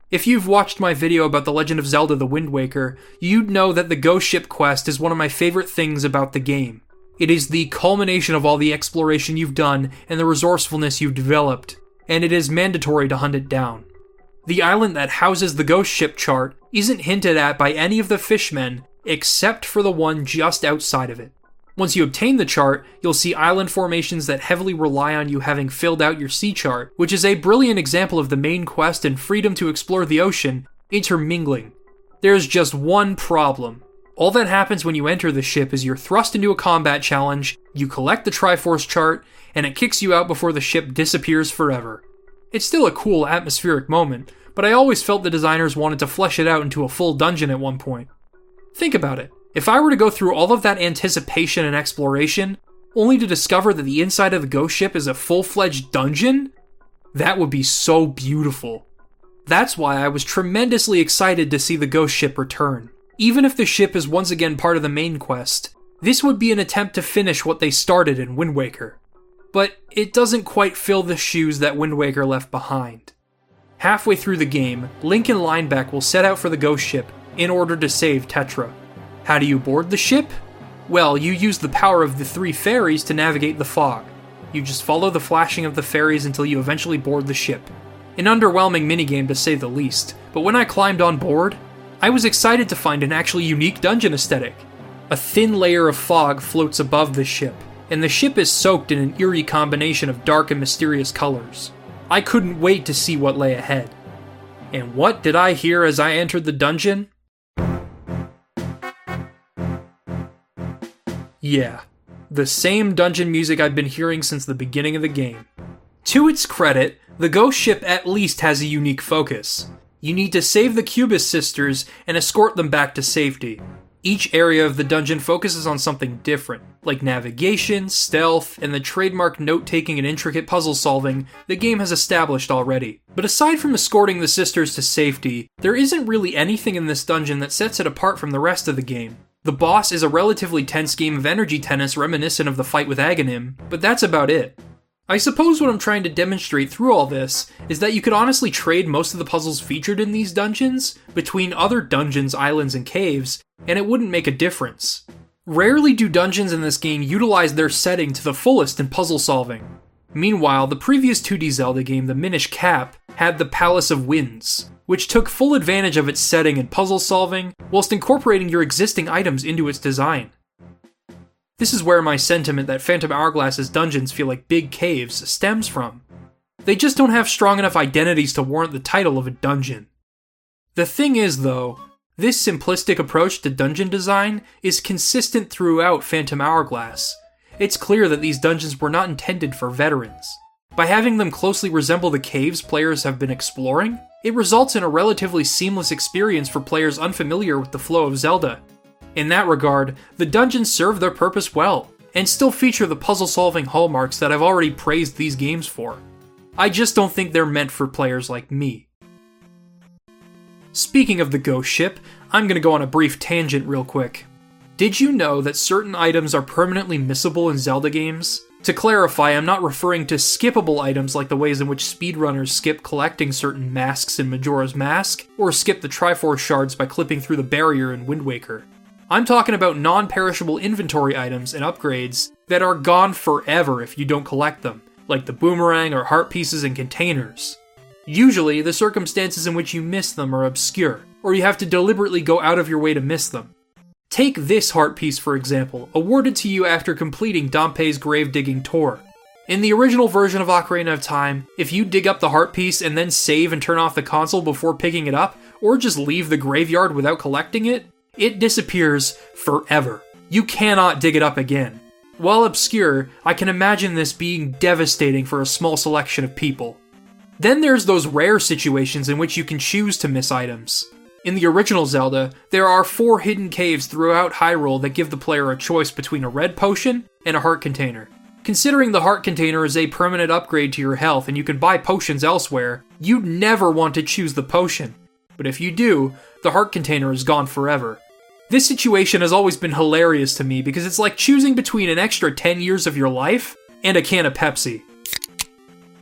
Speaker 1: If you've watched my video about The Legend of Zelda: The Wind Waker, you'd know that the Ghost Ship quest is one of my favorite things about the game. It is the culmination of all the exploration you've done and the resourcefulness you've developed, and it is mandatory to hunt it down. The island that houses the Ghost Ship chart isn't hinted at by any of the fishmen except for the one just outside of it. Once you obtain the chart, you'll see island formations that heavily rely on you having filled out your sea chart, which is a brilliant example of the main quest and freedom to explore the ocean intermingling. There's just one problem. All that happens when you enter the ship is you're thrust into a combat challenge, you collect the Triforce chart, and it kicks you out before the ship disappears forever. It's still a cool atmospheric moment, but I always felt the designers wanted to flesh it out into a full dungeon at one point. Think about it. If I were to go through all of that anticipation and exploration, only to discover that the inside of the Ghost Ship is a full-fledged dungeon, that would be so beautiful. That's why I was tremendously excited to see the Ghost Ship return. Even if the ship is once again part of the main quest, this would be an attempt to finish what they started in Wind Waker. But it doesn't quite fill the shoes that Wind Waker left behind. Halfway through the game, Link and Linebeck will set out for the Ghost Ship in order to save Tetra. How do you board the ship? Well, you use the power of the 3 fairies to navigate the fog. You just follow the flashing of the fairies until you eventually board the ship. An underwhelming minigame to say the least, but when I climbed on board, I was excited to find an actually unique dungeon aesthetic. A thin layer of fog floats above the ship, and the ship is soaked in an eerie combination of dark and mysterious colors. I couldn't wait to see what lay ahead. And what did I hear as I entered the dungeon? Yeah, the same dungeon music I've been hearing since the beginning of the game. To its credit, the Ghost Ship at least has a unique focus. You need to save the Cubist sisters and escort them back to safety. Each area of the dungeon focuses on something different, like navigation, stealth, and the trademark note-taking and intricate puzzle solving the game has established already. But aside from escorting the sisters to safety, there isn't really anything in this dungeon that sets it apart from the rest of the game. The boss is a relatively tense game of energy tennis reminiscent of the fight with Aghanim, but that's about it. I suppose what I'm trying to demonstrate through all this is that you could honestly trade most of the puzzles featured in these dungeons between other dungeons, islands, and caves, and it wouldn't make a difference. Rarely do dungeons in this game utilize their setting to the fullest in puzzle solving. Meanwhile, the previous 2D Zelda game, the Minish Cap, had the Palace of Winds, which took full advantage of its setting and puzzle solving, whilst incorporating your existing items into its design. This is where my sentiment that Phantom Hourglass's dungeons feel like big caves stems from. They just don't have strong enough identities to warrant the title of a dungeon. The thing is, though, this simplistic approach to dungeon design is consistent throughout Phantom Hourglass. It's clear that these dungeons were not intended for veterans. By having them closely resemble the caves players have been exploring, it results in a relatively seamless experience for players unfamiliar with the flow of Zelda. In that regard, the dungeons serve their purpose well, and still feature the puzzle-solving hallmarks that I've already praised these games for. I just don't think they're meant for players like me. Speaking of the Ghost Ship, I'm gonna go on a brief tangent real quick. Did you know that certain items are permanently missable in Zelda games? To clarify, I'm not referring to skippable items like the ways in which speedrunners skip collecting certain masks in Majora's Mask, or skip the Triforce shards by clipping through the barrier in Wind Waker. I'm talking about non-perishable inventory items and upgrades that are gone forever if you don't collect them, like the boomerang or heart pieces in containers. Usually, the circumstances in which you miss them are obscure, or you have to deliberately go out of your way to miss them. Take this heart piece for example, awarded to you after completing Dampé's grave-digging tour. In the original version of Ocarina of Time, if you dig up the heart piece and then save and turn off the console before picking it up, or just leave the graveyard without collecting it, it disappears forever. You cannot dig it up again. While obscure, I can imagine this being devastating for a small selection of people. Then there's those rare situations in which you can choose to miss items. In the original Zelda, there are 4 hidden caves throughout Hyrule that give the player a choice between a red potion and a heart container. Considering the heart container is a permanent upgrade to your health and you can buy potions elsewhere, you'd never want to choose the potion. But if you do, the heart container is gone forever. This situation has always been hilarious to me because it's like choosing between an extra 10 years of your life and a can of Pepsi.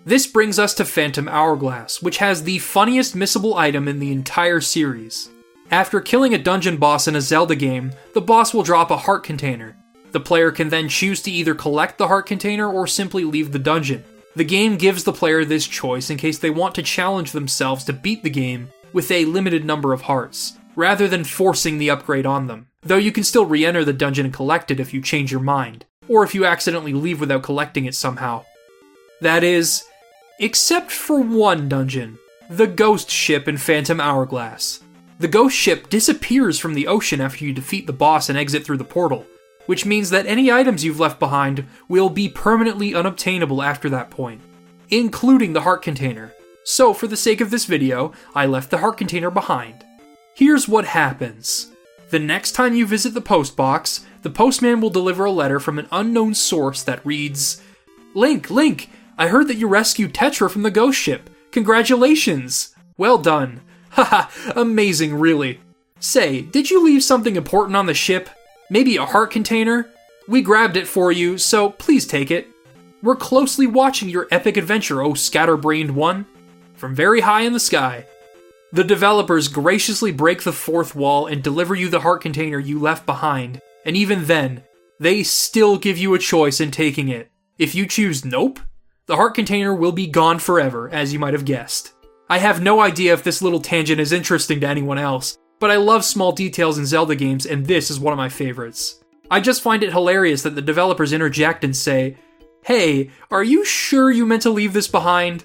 Speaker 1: This brings us to Phantom Hourglass, which has the funniest missable item in the entire series. After killing a dungeon boss in a Zelda game, the boss will drop a heart container. The player can then choose to either collect the heart container or simply leave the dungeon. The game gives the player this choice in case they want to challenge themselves to beat the game with a limited number of hearts, rather than forcing the upgrade on them, though you can still re-enter the dungeon and collect it if you change your mind, or if you accidentally leave without collecting it somehow. That is, except for one dungeon, the Ghost Ship in Phantom Hourglass. The Ghost Ship disappears from the ocean after you defeat the boss and exit through the portal, which means that any items you've left behind will be permanently unobtainable after that point, including the heart container. So for the sake of this video, I left the heart container behind. Here's what happens. The next time you visit the post box, the postman will deliver a letter from an unknown source that reads, Link, I heard that you rescued Tetra from the Ghost Ship. Congratulations! Well done. Haha, amazing really. Say, did you leave something important on the ship? Maybe a heart container? We grabbed it for you, so please take it. We're closely watching your epic adventure, oh scatterbrained one. From very high in the sky. The developers graciously break the fourth wall and deliver you the heart container you left behind, and even then, they still give you a choice in taking it. If you choose nope, the heart container will be gone forever, as you might have guessed. I have no idea if this little tangent is interesting to anyone else, but I love small details in Zelda games, and this is one of my favorites. I just find it hilarious that the developers interject and say, Hey, are you sure you meant to leave this behind?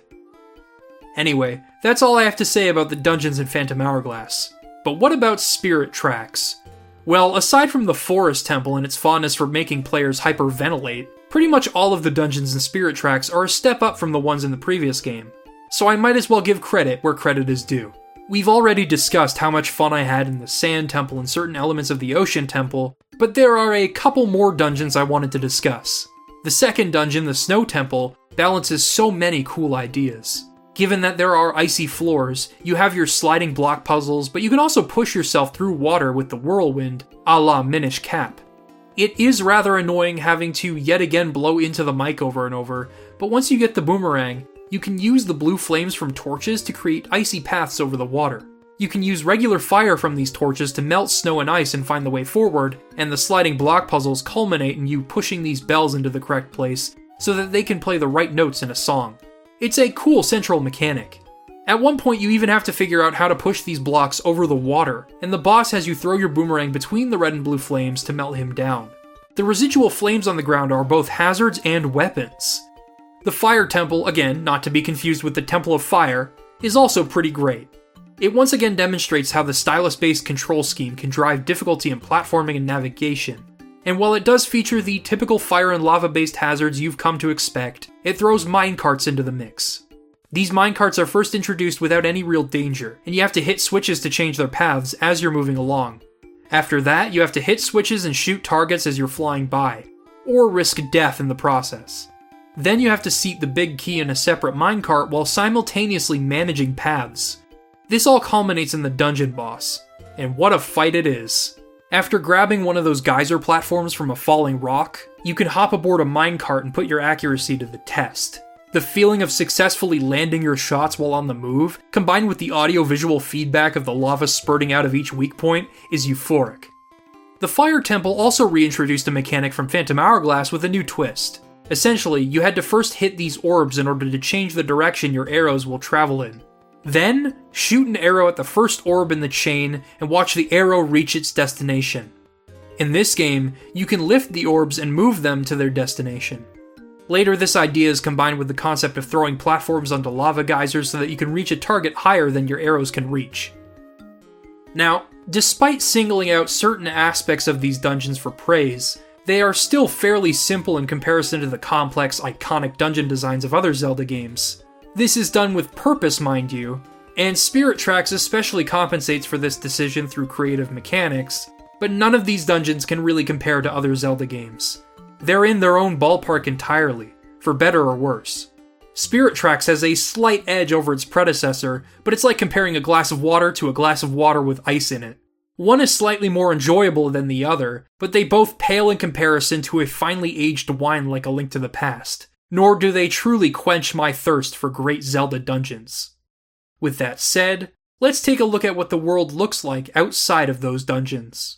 Speaker 1: Anyway, that's all I have to say about the dungeons in Phantom Hourglass. But what about Spirit Tracks? Well, aside from the Forest Temple and its fondness for making players hyperventilate, pretty much all of the dungeons in Spirit Tracks are a step up from the ones in the previous game. So I might as well give credit where credit is due. We've already discussed how much fun I had in the Sand Temple and certain elements of the Ocean Temple, but there are a couple more dungeons I wanted to discuss. The second dungeon, the Snow Temple, balances so many cool ideas. Given that there are icy floors, you have your sliding block puzzles, but you can also push yourself through water with the whirlwind, a la Minish Cap. It is rather annoying having to yet again blow into the mic over and over, but once you get the boomerang, you can use the blue flames from torches to create icy paths over the water. You can use regular fire from these torches to melt snow and ice and find the way forward, and the sliding block puzzles culminate in you pushing these bells into the correct place so that they can play the right notes in a song. It's a cool central mechanic. At one point you even have to figure out how to push these blocks over the water, and the boss has you throw your boomerang between the red and blue flames to melt him down. The residual flames on the ground are both hazards and weapons. The Fire Temple, again, not to be confused with the Temple of Fire, is also pretty great. It once again demonstrates how the stylus-based control scheme can drive difficulty in platforming and navigation. And while it does feature the typical fire and lava-based hazards you've come to expect, it throws minecarts into the mix. These minecarts are first introduced without any real danger, and you have to hit switches to change their paths as you're moving along. After that, you have to hit switches and shoot targets as you're flying by, or risk death in the process. Then you have to seat the big key in a separate minecart while simultaneously managing paths. This all culminates in the dungeon boss, and what a fight it is. After grabbing one of those geyser platforms from a falling rock, you can hop aboard a minecart and put your accuracy to the test. The feeling of successfully landing your shots while on the move, combined with the audio-visual feedback of the lava spurting out of each weak point, is euphoric. The Fire Temple also reintroduced a mechanic from Phantom Hourglass with a new twist. Essentially, you had to first hit these orbs in order to change the direction your arrows will travel in. Then, shoot an arrow at the first orb in the chain and watch the arrow reach its destination. In this game, you can lift the orbs and move them to their destination. Later, this idea is combined with the concept of throwing platforms onto lava geysers so that you can reach a target higher than your arrows can reach. Now, despite singling out certain aspects of these dungeons for praise, they are still fairly simple in comparison to the complex, iconic dungeon designs of other Zelda games. This is done with purpose, mind you, and Spirit Tracks especially compensates for this decision through creative mechanics, but none of these dungeons can really compare to other Zelda games. They're in their own ballpark entirely, for better or worse. Spirit Tracks has a slight edge over its predecessor, but it's like comparing a glass of water to a glass of water with ice in it. One is slightly more enjoyable than the other, but they both pale in comparison to a finely aged wine like A Link to the Past. nor do they truly quench my thirst for great Zelda dungeons. With that said, let's take a look at what the world looks like outside of those dungeons.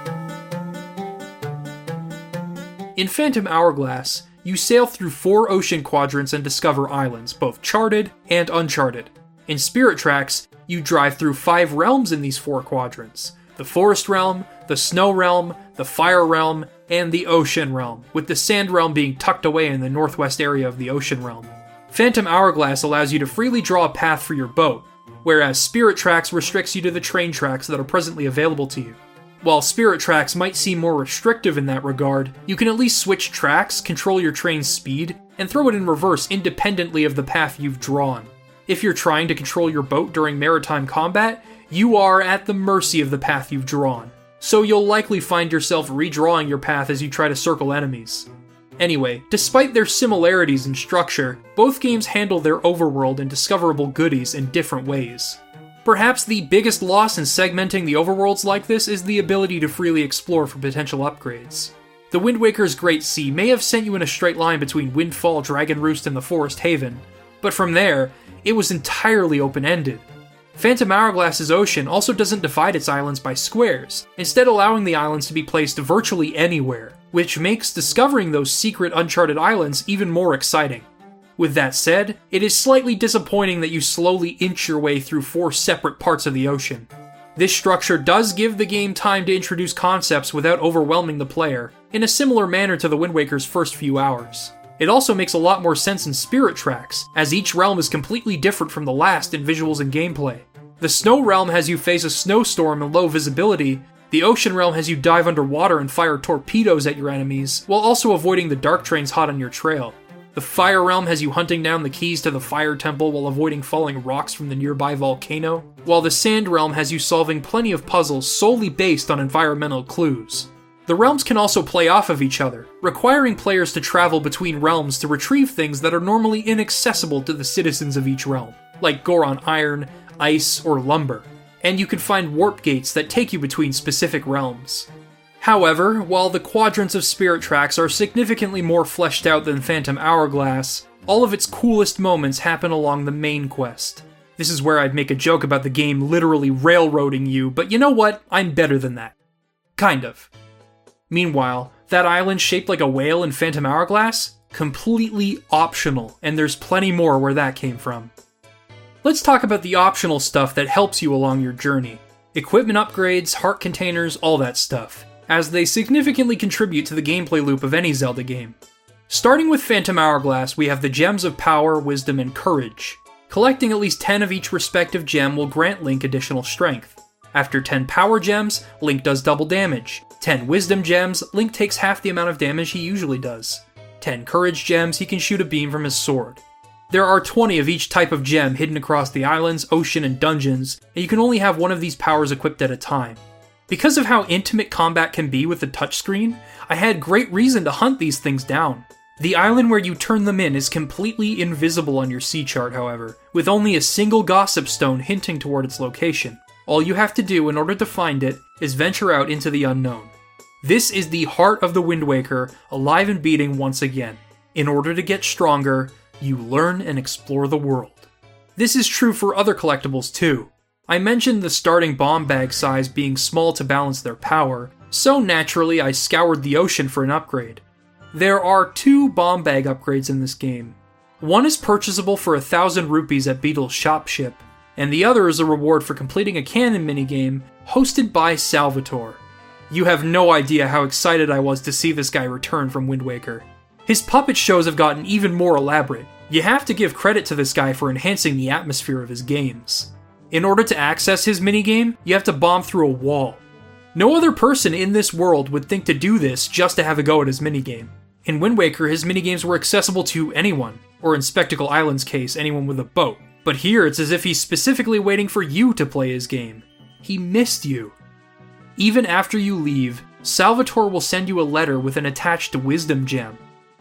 Speaker 1: In Phantom Hourglass, you sail through 4 ocean quadrants and discover islands, both charted and uncharted. In Spirit Tracks, you drive through 5 realms in these 4 quadrants: the Forest Realm, the Snow Realm, the Fire Realm, and the Ocean Realm, with the Sand Realm being tucked away in the northwest area of the Ocean Realm. Phantom Hourglass allows you to freely draw a path for your boat, whereas Spirit Tracks restricts you to the train tracks that are presently available to you. While Spirit Tracks might seem more restrictive in that regard, you can at least switch tracks, control your train's speed, and throw it in reverse independently of the path you've drawn. If you're trying to control your boat during maritime combat, you are at the mercy of the path you've drawn, so you'll likely find yourself redrawing your path as you try to circle enemies. Anyway, despite their similarities in structure, both games handle their overworld and discoverable goodies in different ways. Perhaps the biggest loss in segmenting the overworlds like this is the ability to freely explore for potential upgrades. The Wind Waker's Great Sea may have sent you in a straight line between Windfall, Dragon Roost, and the Forest Haven, but from there, it was entirely open-ended. Phantom Hourglass's ocean also doesn't divide its islands by squares, instead allowing the islands to be placed virtually anywhere, which makes discovering those secret uncharted islands even more exciting. With that said, it is slightly disappointing that you slowly inch your way through 4 separate parts of the ocean. This structure does give the game time to introduce concepts without overwhelming the player, in a similar manner to the Wind Waker's first few hours. It also makes a lot more sense in Spirit Tracks, as each realm is completely different from the last in visuals and gameplay. The Snow Realm has you face a snowstorm and low visibility, the Ocean Realm has you dive underwater and fire torpedoes at your enemies, while also avoiding the dark trains hot on your trail. The Fire Realm has you hunting down the keys to the Fire Temple while avoiding falling rocks from the nearby volcano, while the Sand Realm has you solving plenty of puzzles solely based on environmental clues. The realms can also play off of each other, requiring players to travel between realms to retrieve things that are normally inaccessible to the citizens of each realm, like Goron Iron, Ice, or Lumber, and you can find warp gates that take you between specific realms. However, while the quadrants of Spirit Tracks are significantly more fleshed out than Phantom Hourglass, all of its coolest moments happen along the main quest. This is where I'd make a joke about the game literally railroading you, but you know what? I'm better than that. Kind of. Meanwhile, that island shaped like a whale in Phantom Hourglass? Completely optional, and there's plenty more where that came from. Let's talk about the optional stuff that helps you along your journey. Equipment upgrades, heart containers, all that stuff, as they significantly contribute to the gameplay loop of any Zelda game. Starting with Phantom Hourglass, we have the Gems of Power, Wisdom, and Courage. Collecting at least 10 of each respective gem will grant Link additional strength. After 10 Power Gems, Link does double damage. 10 Wisdom Gems, Link takes half the amount of damage he usually does. 10 Courage Gems, he can shoot a beam from his sword. There are 20 of each type of gem hidden across the islands, ocean, and dungeons, and you can only have one of these powers equipped at a time. Because of how intimate combat can be with the touchscreen, I had great reason to hunt these things down. The island where you turn them in is completely invisible on your sea chart, however, with only a single gossip stone hinting toward its location. All you have to do in order to find it is venture out into the unknown. This is the heart of the Wind Waker, alive and beating once again. In order to get stronger, you learn and explore the world. This is true for other collectibles too. I mentioned the starting bomb bag size being small to balance their power, so naturally I scoured the ocean for an upgrade. There are 2 bomb bag upgrades in this game. One is purchasable for 1,000 rupees at Beetle's shop ship, and the other is a reward for completing a canon minigame hosted by Salvatore. You have no idea how excited I was to see this guy return from Wind Waker. His puppet shows have gotten even more elaborate. You have to give credit to this guy for enhancing the atmosphere of his games. In order to access his minigame, you have to bomb through a wall. No other person in this world would think to do this just to have a go at his minigame. In Wind Waker, his minigames were accessible to anyone, or in Spectacle Island's case, anyone with a boat. But here it's as if he's specifically waiting for you to play his game. He missed you. Even after you leave, Salvatore will send you a letter with an attached Wisdom Gem.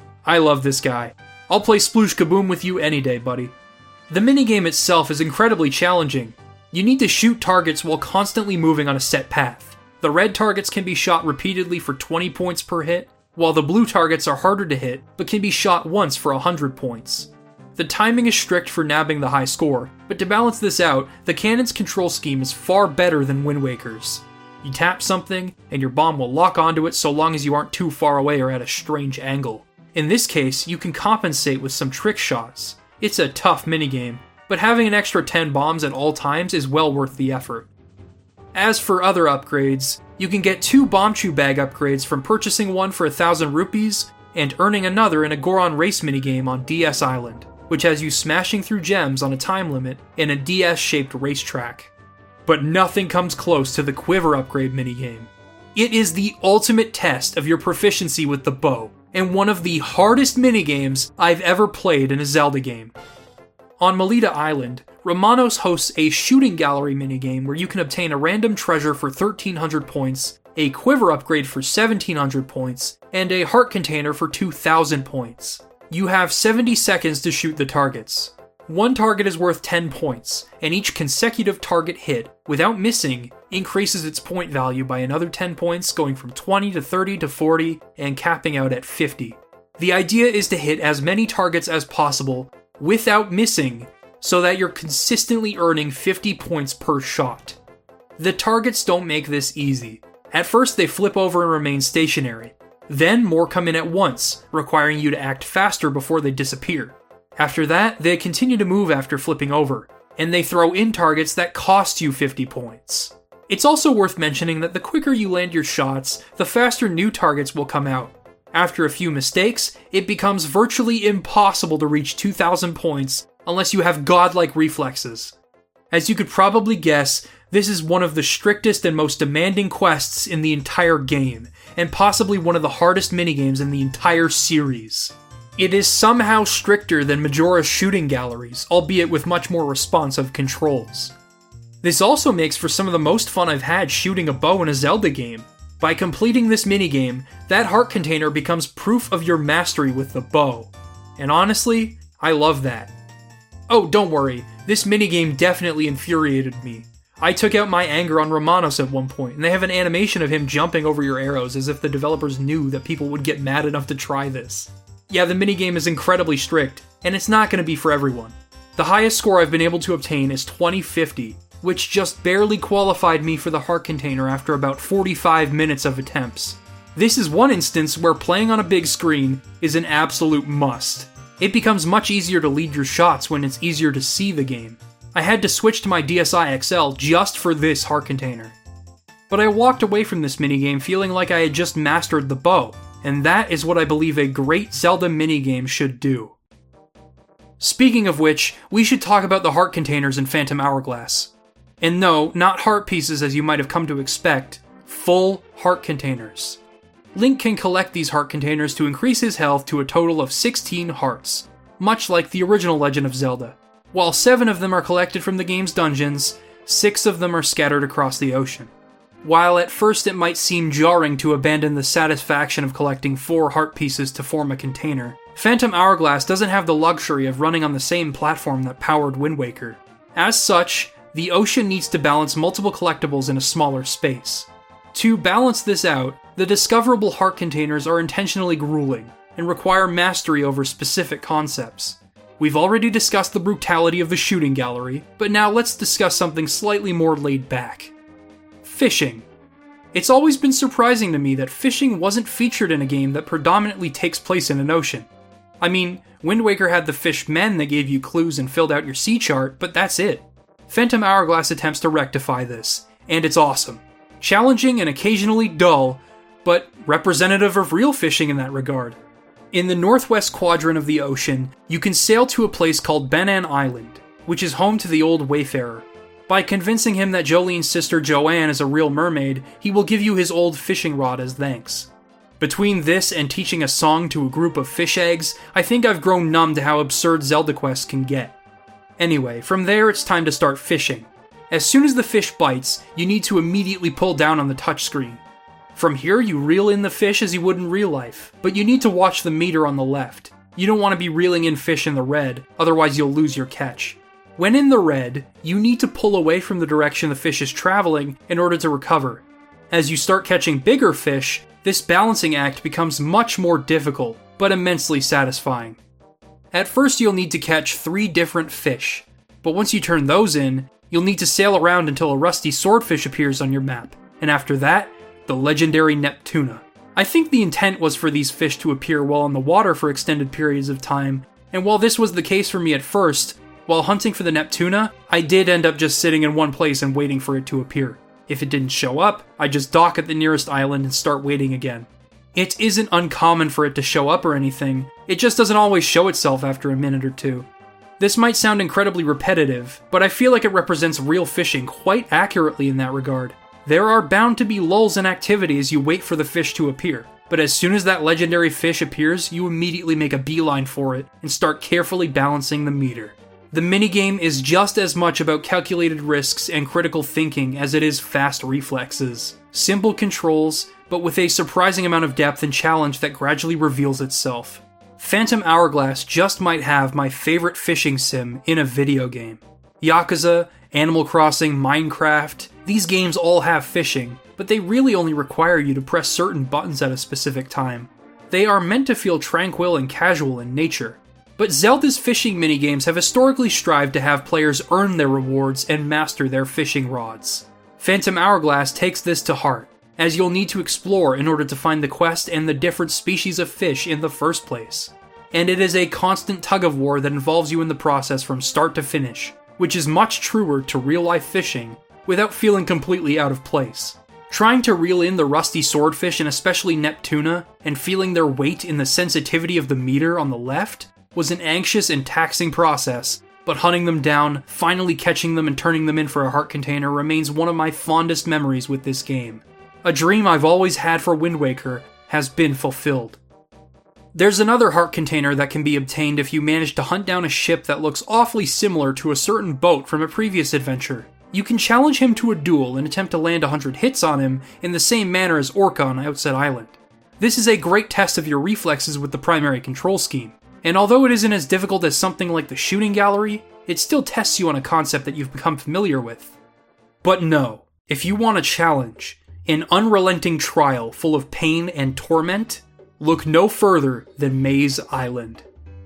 Speaker 1: I love this guy. I'll play Sploosh Kaboom with you any day, buddy. The minigame itself is incredibly challenging. You need to shoot targets while constantly moving on a set path. The red targets can be shot repeatedly for 20 points per hit, while the blue targets are harder to hit but can be shot once for 100 points. The timing is strict for nabbing the high score, but to balance this out, the cannon's control scheme is far better than Wind Waker's. You tap something, and your bomb will lock onto it so long as you aren't too far away or at a strange angle. In this case, you can compensate with some trick shots. It's a tough minigame, but having an extra 10 bombs at all times is well worth the effort. As for other upgrades, you can get 2 Bomb Chew Bag upgrades from purchasing one for 1,000 rupees and earning another in a Goron Race minigame on DS Island, which has you smashing through gems on a time limit in a DS-shaped racetrack. But nothing comes close to the Quiver upgrade minigame. It is the ultimate test of your proficiency with the bow, and one of the hardest minigames I've ever played in a Zelda game. On Melita Island, Romanos hosts a shooting gallery minigame where you can obtain a random treasure for 1,300 points, a quiver upgrade for 1,700 points, and a heart container for 2,000 points. You have 70 seconds to shoot the targets. One target is worth 10 points, and each consecutive target hit, without missing, increases its point value by another 10 points, going from 20 to 30 to 40, and capping out at 50. The idea is to hit as many targets as possible, without missing, so that you're consistently earning 50 points per shot. The targets don't make this easy. At first they flip over and remain stationary. Then more come in at once, requiring you to act faster before they disappear. After that, they continue to move after flipping over, and they throw in targets that cost you 50 points. It's also worth mentioning that the quicker you land your shots, the faster new targets will come out. After a few mistakes, it becomes virtually impossible to reach 2,000 points unless you have godlike reflexes. As you could probably guess, this is one of the strictest and most demanding quests in the entire game, and possibly one of the hardest minigames in the entire series. It is somehow stricter than Majora's shooting galleries, albeit with much more responsive controls. This also makes for some of the most fun I've had shooting a bow in a Zelda game. By completing this minigame, that heart container becomes proof of your mastery with the bow. And honestly, I love that. Oh, don't worry, this minigame definitely infuriated me. I took out my anger on Romanos at one point, and they have an animation of him jumping over your arrows as if the developers knew that people would get mad enough to try this. Yeah, the minigame is incredibly strict, and it's not going to be for everyone. The highest score I've been able to obtain is 2050, which just barely qualified me for the heart container after about 45 minutes of attempts. This is one instance where playing on a big screen is an absolute must. It becomes much easier to lead your shots when it's easier to see the game. I had to switch to my DSi XL just for this heart container. But I walked away from this minigame feeling like I had just mastered the bow, and that is what I believe a great Zelda minigame should do. Speaking of which, we should talk about the heart containers in Phantom Hourglass. And no, not heart pieces as you might have come to expect, full heart containers. Link can collect these heart containers to increase his health to a total of 16 hearts, much like the original Legend of Zelda. While 7 of them are collected from the game's dungeons, 6 of them are scattered across the ocean. While at first it might seem jarring to abandon the satisfaction of collecting 4 heart pieces to form a container, Phantom Hourglass doesn't have the luxury of running on the same platform that powered Wind Waker. As such, the ocean needs to balance multiple collectibles in a smaller space. To balance this out, the discoverable heart containers are intentionally grueling, and require mastery over specific concepts. We've already discussed the brutality of the shooting gallery, but now let's discuss something slightly more laid back. Fishing. It's always been surprising to me that fishing wasn't featured in a game that predominantly takes place in an ocean. I mean, Wind Waker had the fish men that gave you clues and filled out your sea chart, but that's it. Phantom Hourglass attempts to rectify this, and it's awesome. Challenging and occasionally dull, but representative of real fishing in that regard. In the northwest quadrant of the ocean, you can sail to a place called Benan Island, which is home to the old Wayfarer. By convincing him that Jolene's sister Joanne is a real mermaid, he will give you his old fishing rod as thanks. Between this and teaching a song to a group of fish eggs, I think I've grown numb to how absurd Zelda quests can get. Anyway, from there it's time to start fishing. As soon as the fish bites, you need to immediately pull down on the touchscreen. From here, you reel in the fish as you would in real life, but you need to watch the meter on the left. You don't want to be reeling in fish in the red, otherwise you'll lose your catch. When in the red, you need to pull away from the direction the fish is traveling in order to recover. As you start catching bigger fish, this balancing act becomes much more difficult, but immensely satisfying. At first you'll need to catch 3 different fish, but once you turn those in, you'll need to sail around until a rusty swordfish appears on your map, and after that, the legendary Neptuna. I think the intent was for these fish to appear while on the water for extended periods of time, and while this was the case for me at first, while hunting for the Neptuna, I did end up just sitting in one place and waiting for it to appear. If it didn't show up, I'd just dock at the nearest island and start waiting again. It isn't uncommon for it to show up or anything, it just doesn't always show itself after a minute or two. This might sound incredibly repetitive, but I feel like it represents real fishing quite accurately in that regard. There are bound to be lulls in activity as you wait for the fish to appear, but as soon as that legendary fish appears, you immediately make a beeline for it and start carefully balancing the meter. The minigame is just as much about calculated risks and critical thinking as it is fast reflexes. Simple controls, but with a surprising amount of depth and challenge that gradually reveals itself. Phantom Hourglass just might have my favorite fishing sim in a video game. Yakuza, Animal Crossing, Minecraft, these games all have fishing, but they really only require you to press certain buttons at a specific time. They are meant to feel tranquil and casual in nature. But Zelda's fishing minigames have historically strived to have players earn their rewards and master their fishing rods. Phantom Hourglass takes this to heart, as you'll need to explore in order to find the quest and the different species of fish in the first place. And it is a constant tug-of-war that involves you in the process from start to finish, which is much truer to real-life fishing, without feeling completely out of place. Trying to reel in the rusty swordfish and especially Neptuna, and feeling their weight in the sensitivity of the meter on the left, was an anxious and taxing process, but hunting them down, finally catching them and turning them in for a heart container remains one of my fondest memories with this game. A dream I've always had for Wind Waker has been fulfilled. There's another heart container that can be obtained if you manage to hunt down a ship that looks awfully similar to a certain boat from a previous adventure. You can challenge him to a duel and attempt to land 100 hits on him in the same manner as Orca on Outset Island. This is a great test of your reflexes with the primary control scheme. And although it isn't as difficult as something like the shooting gallery, it still tests you on a concept that you've become familiar with. But no, if you want a challenge, an unrelenting trial full of pain and torment, look no further than Maze Island.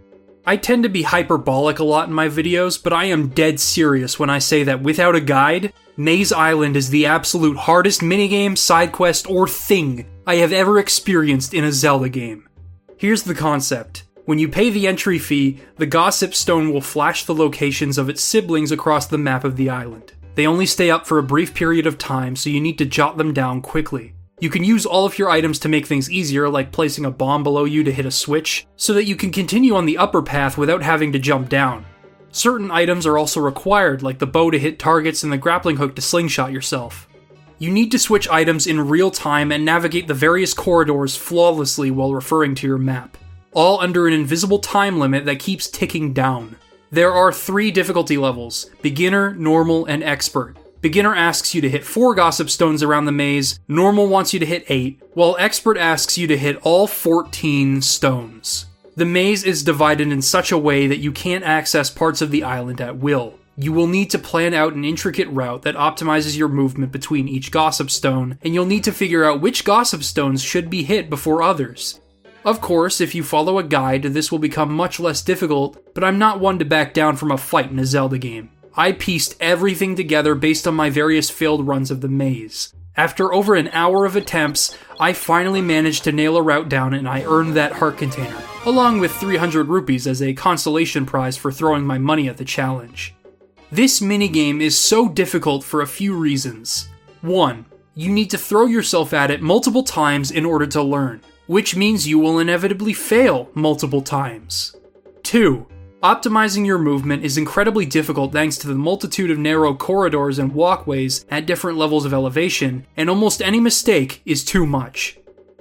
Speaker 1: I tend to be hyperbolic a lot in my videos, but I am dead serious when I say that without a guide, Maze Island is the absolute hardest minigame, side quest, or thing I have ever experienced in a Zelda game. Here's the concept. When you pay the entry fee, the Gossip Stone will flash the locations of its siblings across the map of the island. They only stay up for a brief period of time, so you need to jot them down quickly. You can use all of your items to make things easier, like placing a bomb below you to hit a switch, so that you can continue on the upper path without having to jump down. Certain items are also required, like the bow to hit targets and the grappling hook to slingshot yourself. You need to switch items in real time and navigate the various corridors flawlessly while referring to your map, all under an invisible time limit that keeps ticking down. There are 3 difficulty levels: Beginner, Normal, and Expert. Beginner asks you to hit 4 Gossip Stones around the maze, Normal wants you to hit 8, while Expert asks you to hit all 14 stones. The maze is divided in such a way that you can't access parts of the island at will. You will need to plan out an intricate route that optimizes your movement between each Gossip Stone, and you'll need to figure out which Gossip Stones should be hit before others. Of course, if you follow a guide, this will become much less difficult, but I'm not one to back down from a fight in a Zelda game. I pieced everything together based on my various failed runs of the maze. After over an hour of attempts, I finally managed to nail a route down and I earned that heart container, along with 300 rupees as a consolation prize for throwing my money at the challenge. This minigame is so difficult for a few reasons. 1. You need to throw yourself at it multiple times in order to learn, which means you will inevitably fail multiple times. 2. Optimizing your movement is incredibly difficult thanks to the multitude of narrow corridors and walkways at different levels of elevation, and almost any mistake is too much.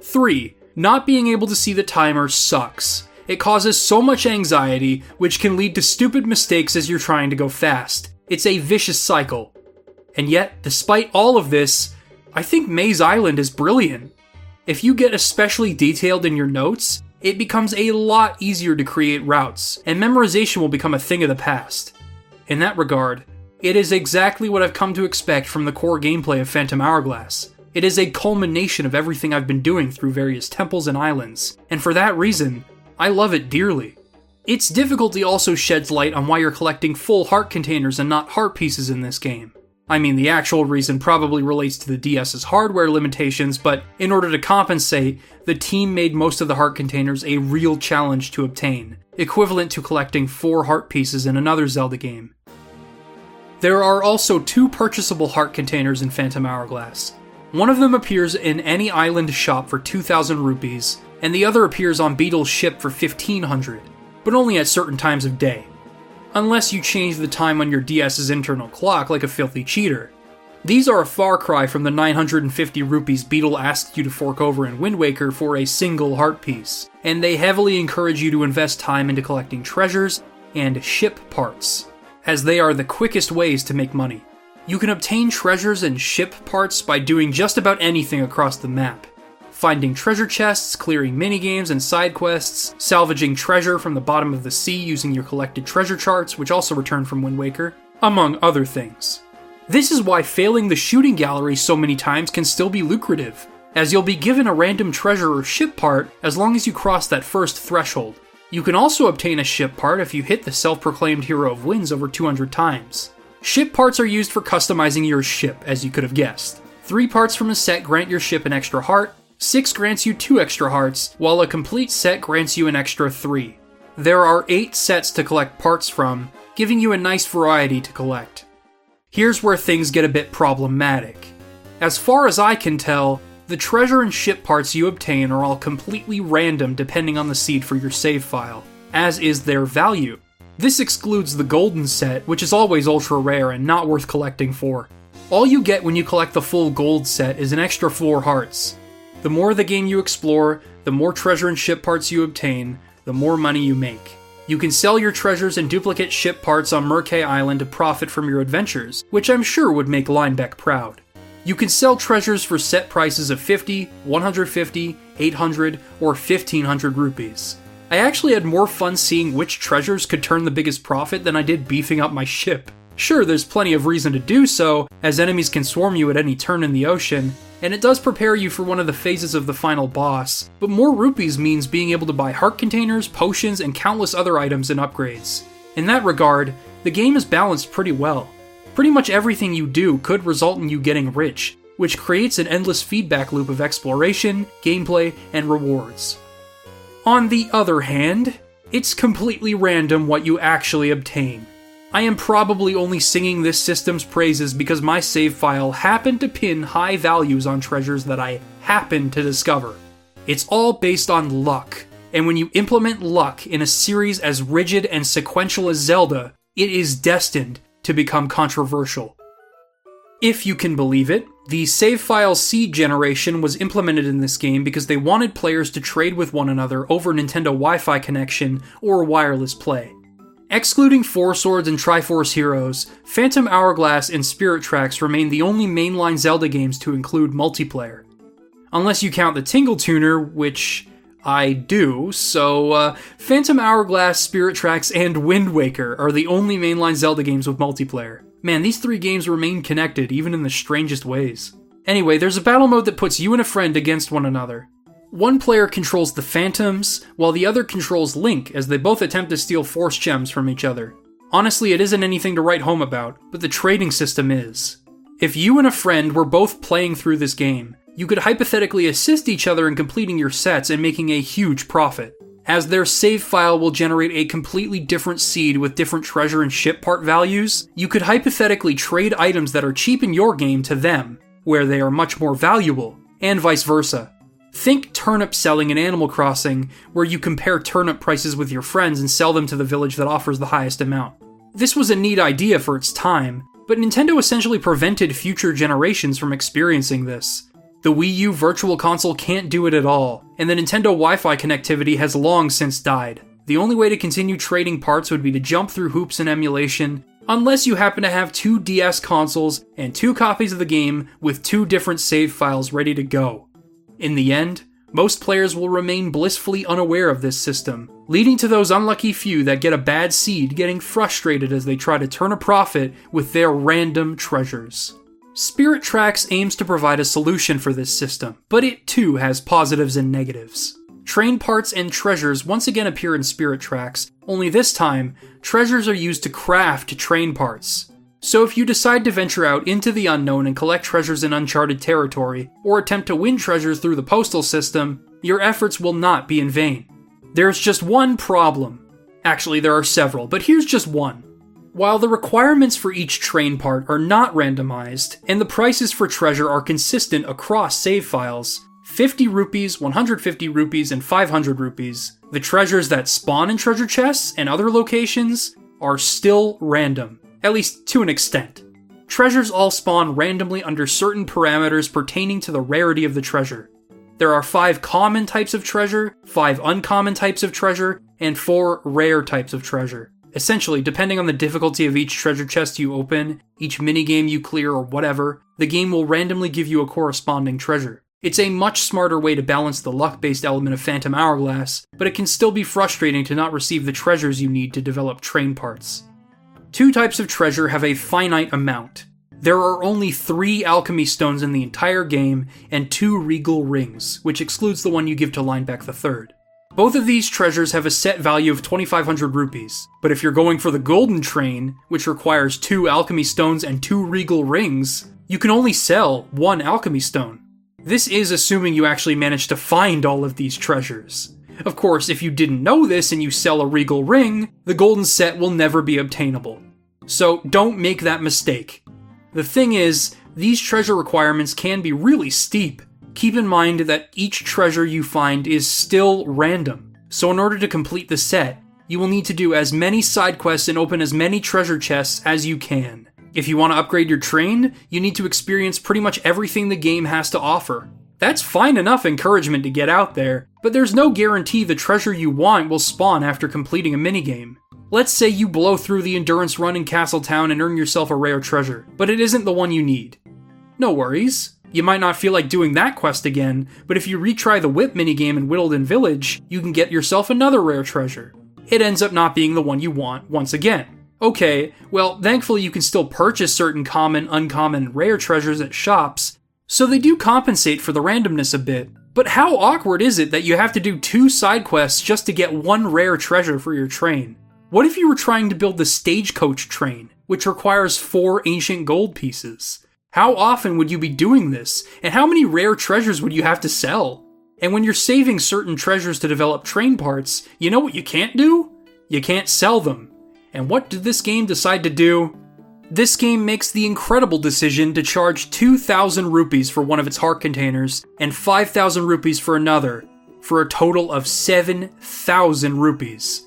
Speaker 1: 3. Not being able to see the timer sucks. It causes so much anxiety, which can lead to stupid mistakes as you're trying to go fast. It's a vicious cycle. And yet, despite all of this, I think Maze Island is brilliant. If you get especially detailed in your notes, it becomes a lot easier to create routes, and memorization will become a thing of the past. In that regard, it is exactly what I've come to expect from the core gameplay of Phantom Hourglass. It is a culmination of everything I've been doing through various temples and islands, and for that reason, I love it dearly. Its difficulty also sheds light on why you're collecting full heart containers and not heart pieces in this game. I mean, the actual reason probably relates to the DS's hardware limitations, but in order to compensate, the team made most of the heart containers a real challenge to obtain, equivalent to collecting 4 heart pieces in another Zelda game. There are also 2 purchasable heart containers in Phantom Hourglass. One of them appears in any island shop for 2,000 rupees, and the other appears on Beetle's ship for 1,500, but only at certain times of day. Unless you change the time on your DS's internal clock like a filthy cheater. These are a far cry from the 950 rupees Beetle asked you to fork over in Wind Waker for a single heart piece, and they heavily encourage you to invest time into collecting treasures and ship parts, as they are the quickest ways to make money. You can obtain treasures and ship parts by doing just about anything across the map. Finding treasure chests, clearing minigames and side quests, salvaging treasure from the bottom of the sea using your collected treasure charts, which also return from Wind Waker, among other things. This is why failing the shooting gallery so many times can still be lucrative, as you'll be given a random treasure or ship part as long as you cross that first threshold. You can also obtain a ship part if you hit the self-proclaimed Hero of Winds over 200 times. Ship parts are used for customizing your ship, as you could have guessed. 3 parts from a set grant your ship an extra heart, 6 grants you 2 extra hearts, while a complete set grants you an extra 3. There are 8 sets to collect parts from, giving you a nice variety to collect. Here's where things get a bit problematic. As far as I can tell, the treasure and ship parts you obtain are all completely random depending on the seed for your save file, as is their value. This excludes the golden set, which is always ultra rare and not worth collecting for. All you get when you collect the full gold set is an extra 4 hearts. The more the game you explore, the more treasure and ship parts you obtain, the more money you make. You can sell your treasures and duplicate ship parts on Murkay Island to profit from your adventures, which I'm sure would make Linebeck proud. You can sell treasures for set prices of 50, 150, 800, or 1500 rupees. I actually had more fun seeing which treasures could turn the biggest profit than I did beefing up my ship. Sure, there's plenty of reason to do so, as enemies can swarm you at any turn in the ocean, and it does prepare you for one of the phases of the final boss, but more rupees means being able to buy heart containers, potions, and countless other items and upgrades. In that regard, the game is balanced pretty well. Pretty much everything you do could result in you getting rich, which creates an endless feedback loop of exploration, gameplay, and rewards. On the other hand, it's completely random what you actually obtain. I am probably only singing this system's praises because my save file happened to pin high values on treasures that I happened to discover. It's all based on luck, and when you implement luck in a series as rigid and sequential as Zelda, it is destined to become controversial. If you can believe it, the save file seed generation was implemented in this game because they wanted players to trade with one another over Nintendo Wi-Fi connection or wireless play. Excluding Four Swords and Triforce Heroes, Phantom Hourglass and Spirit Tracks remain the only mainline Zelda games to include multiplayer. Unless you count the Tingle Tuner, which I do, so Phantom Hourglass, Spirit Tracks, and Wind Waker are the only mainline Zelda games with multiplayer. Man, these 3 games remain connected, even in the strangest ways. Anyway, there's a battle mode that puts you and a friend against one another. One player controls the Phantoms, while the other controls Link, as they both attempt to steal Force Gems from each other. Honestly, it isn't anything to write home about, but the trading system is. If you and a friend were both playing through this game, you could hypothetically assist each other in completing your sets and making a huge profit, as their save file will generate a completely different seed with different treasure and ship part values. You could hypothetically trade items that are cheap in your game to them, where they are much more valuable, and vice versa. Think turnip selling in Animal Crossing, where you compare turnip prices with your friends and sell them to the village that offers the highest amount. This was a neat idea for its time, but Nintendo essentially prevented future generations from experiencing this. The Wii U Virtual Console can't do it at all, and the Nintendo Wi-Fi connectivity has long since died. The only way to continue trading parts would be to jump through hoops and emulation, unless you happen to have 2 DS consoles and 2 copies of the game with 2 different save files ready to go. In the end, most players will remain blissfully unaware of this system, leading to those unlucky few that get a bad seed getting frustrated as they try to turn a profit with their random treasures. Spirit Tracks aims to provide a solution for this system, but it too has positives and negatives. Train parts and treasures once again appear in Spirit Tracks, only this time, treasures are used to craft train parts. So if you decide to venture out into the unknown and collect treasures in uncharted territory, or attempt to win treasures through the postal system, your efforts will not be in vain. There's just one problem. Actually, there are several, but here's just one. While the requirements for each train part are not randomized, and the prices for treasure are consistent across save files, 50 rupees, 150 rupees, and 500 rupees, the treasures that spawn in treasure chests and other locations are still random, at least to an extent. Treasures all spawn randomly under certain parameters pertaining to the rarity of the treasure. There are 5 common types of treasure, 5 uncommon types of treasure, and 4 rare types of treasure. Essentially, depending on the difficulty of each treasure chest you open, each minigame you clear, or whatever, the game will randomly give you a corresponding treasure. It's a much smarter way to balance the luck-based element of Phantom Hourglass, but it can still be frustrating to not receive the treasures you need to develop train parts. 2 types of treasure have a finite amount. There are only 3 alchemy stones in the entire game, and 2 regal rings, which excludes the one you give to Lineback III. Both of these treasures have a set value of 2,500 rupees, but if you're going for the golden train, which requires 2 alchemy stones and 2 regal rings, you can only sell 1 alchemy stone. This is assuming you actually manage to find all of these treasures. Of course, if you didn't know this and you sell a regal ring, the golden set will never be obtainable. So don't make that mistake. The thing is, these treasure requirements can be really steep. Keep in mind that each treasure you find is still random, so in order to complete the set, you will need to do as many side quests and open as many treasure chests as you can. If you want to upgrade your train, you need to experience pretty much everything the game has to offer. That's fine enough encouragement to get out there, but there's no guarantee the treasure you want will spawn after completing a minigame. Let's say you blow through the endurance run in Castletown and earn yourself a rare treasure, but it isn't the one you need. No worries. You might not feel like doing that quest again, but if you retry the whip minigame in Whittleton Village, you can get yourself another rare treasure. It ends up not being the one you want once again. Okay, well, thankfully you can still purchase certain common, uncommon, and rare treasures at shops, so they do compensate for the randomness a bit. But how awkward is it that you have to do 2 side quests just to get 1 rare treasure for your train? What if you were trying to build the Stagecoach train, which requires 4 ancient gold pieces? How often would you be doing this, and how many rare treasures would you have to sell? And when you're saving certain treasures to develop train parts, you know what you can't do? You can't sell them. And what did this game decide to do? This game makes the incredible decision to charge 2,000 rupees for one of its heart containers, and 5,000 rupees for another, for a total of 7,000 rupees.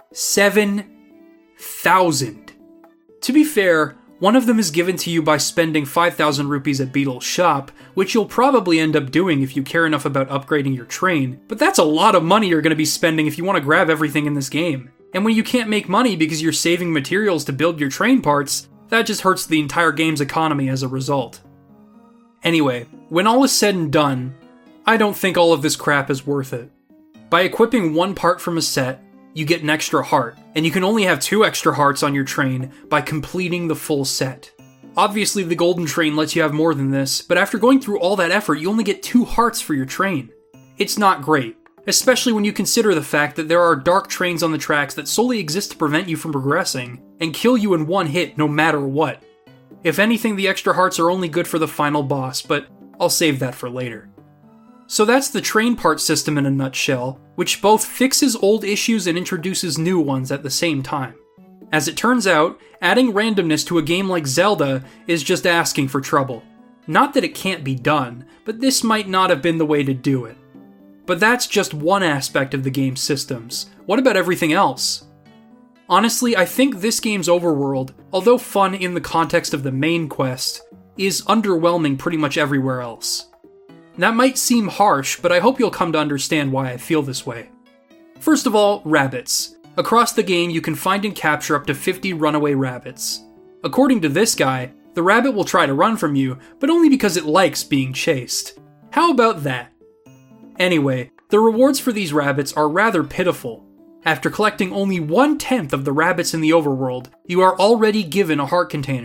Speaker 1: 7,000. To be fair, one of them is given to you by spending 5,000 rupees at Beetle's shop, which you'll probably end up doing if you care enough about upgrading your train, but that's a lot of money you're going to be spending if you want to grab everything in this game. And when you can't make money because you're saving materials to build your train parts, that just hurts the entire game's economy as a result. Anyway, when all is said and done, I don't think all of this crap is worth it. By equipping 1 part from a set, you get an extra heart, and you can only have 2 extra hearts on your train by completing the full set. Obviously, the golden train lets you have more than this, but after going through all that effort, you only get 2 hearts for your train. It's not great, especially when you consider the fact that there are dark trains on the tracks that solely exist to prevent you from progressing, and kill you in 1 hit no matter what. If anything, the extra hearts are only good for the final boss, but I'll save that for later. So that's the train part system in a nutshell, which both fixes old issues and introduces new ones at the same time. As it turns out, adding randomness to a game like Zelda is just asking for trouble. Not that it can't be done, but this might not have been the way to do it. But that's just one aspect of the game's systems. What about everything else? Honestly, I think this game's overworld, although fun in the context of the main quest, is underwhelming pretty much everywhere else. That might seem harsh, but I hope you'll come to understand why I feel this way. First of all, rabbits. Across the game, you can find and capture up to 50 runaway rabbits. According to this guy, the rabbit will try to run from you, but only because it likes being chased. How about that? Anyway, the rewards for these rabbits are rather pitiful. After collecting only 1/10 of the rabbits in the overworld, you are already given a heart container.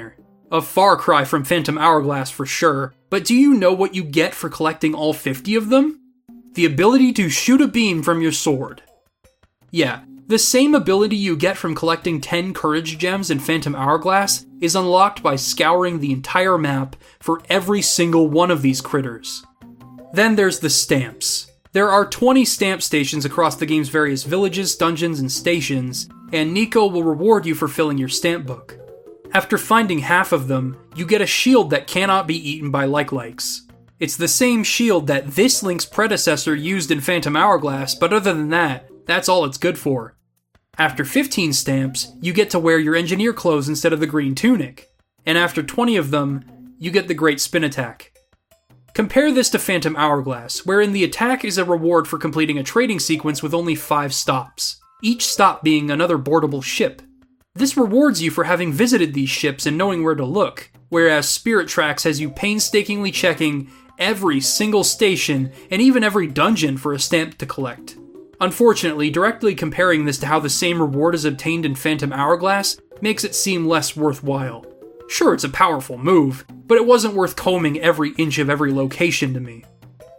Speaker 1: A far cry from Phantom Hourglass for sure, but do you know what you get for collecting all 50 of them? The ability to shoot a beam from your sword. Yeah, the same ability you get from collecting 10 Courage Gems in Phantom Hourglass is unlocked by scouring the entire map for every single one of these critters. Then there's the stamps. There are 20 stamp stations across the game's various villages, dungeons, and stations, and Nico will reward you for filling your stamp book. After finding half of them, you get a shield that cannot be eaten by like-likes. It's the same shield that this Link's predecessor used in Phantom Hourglass, but other than that, that's all it's good for. After 15 stamps, you get to wear your engineer clothes instead of the green tunic, and after 20 of them, you get the Great Spin Attack. Compare this to Phantom Hourglass, wherein the attack is a reward for completing a trading sequence with only 5 stops, each stop being another boardable ship. This rewards you for having visited these ships and knowing where to look, whereas Spirit Tracks has you painstakingly checking every single station and even every dungeon for a stamp to collect. Unfortunately, directly comparing this to how the same reward is obtained in Phantom Hourglass makes it seem less worthwhile. Sure, it's a powerful move, but it wasn't worth combing every inch of every location to me.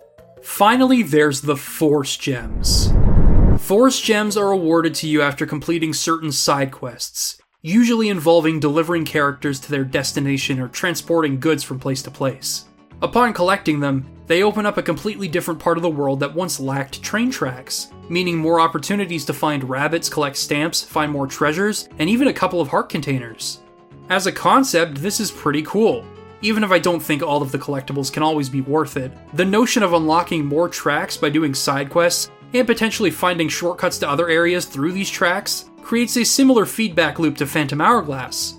Speaker 1: Finally, there's the Force Gems. Force Gems are awarded to you after completing certain side quests, usually involving delivering characters to their destination or transporting goods from place to place. Upon collecting them, they open up a completely different part of the world that once lacked train tracks, meaning more opportunities to find rabbits, collect stamps, find more treasures, and even a couple of heart containers. As a concept, this is pretty cool. Even if I don't think all of the collectibles can always be worth it, the notion of unlocking more tracks by doing side quests and potentially finding shortcuts to other areas through these tracks creates a similar feedback loop to Phantom Hourglass.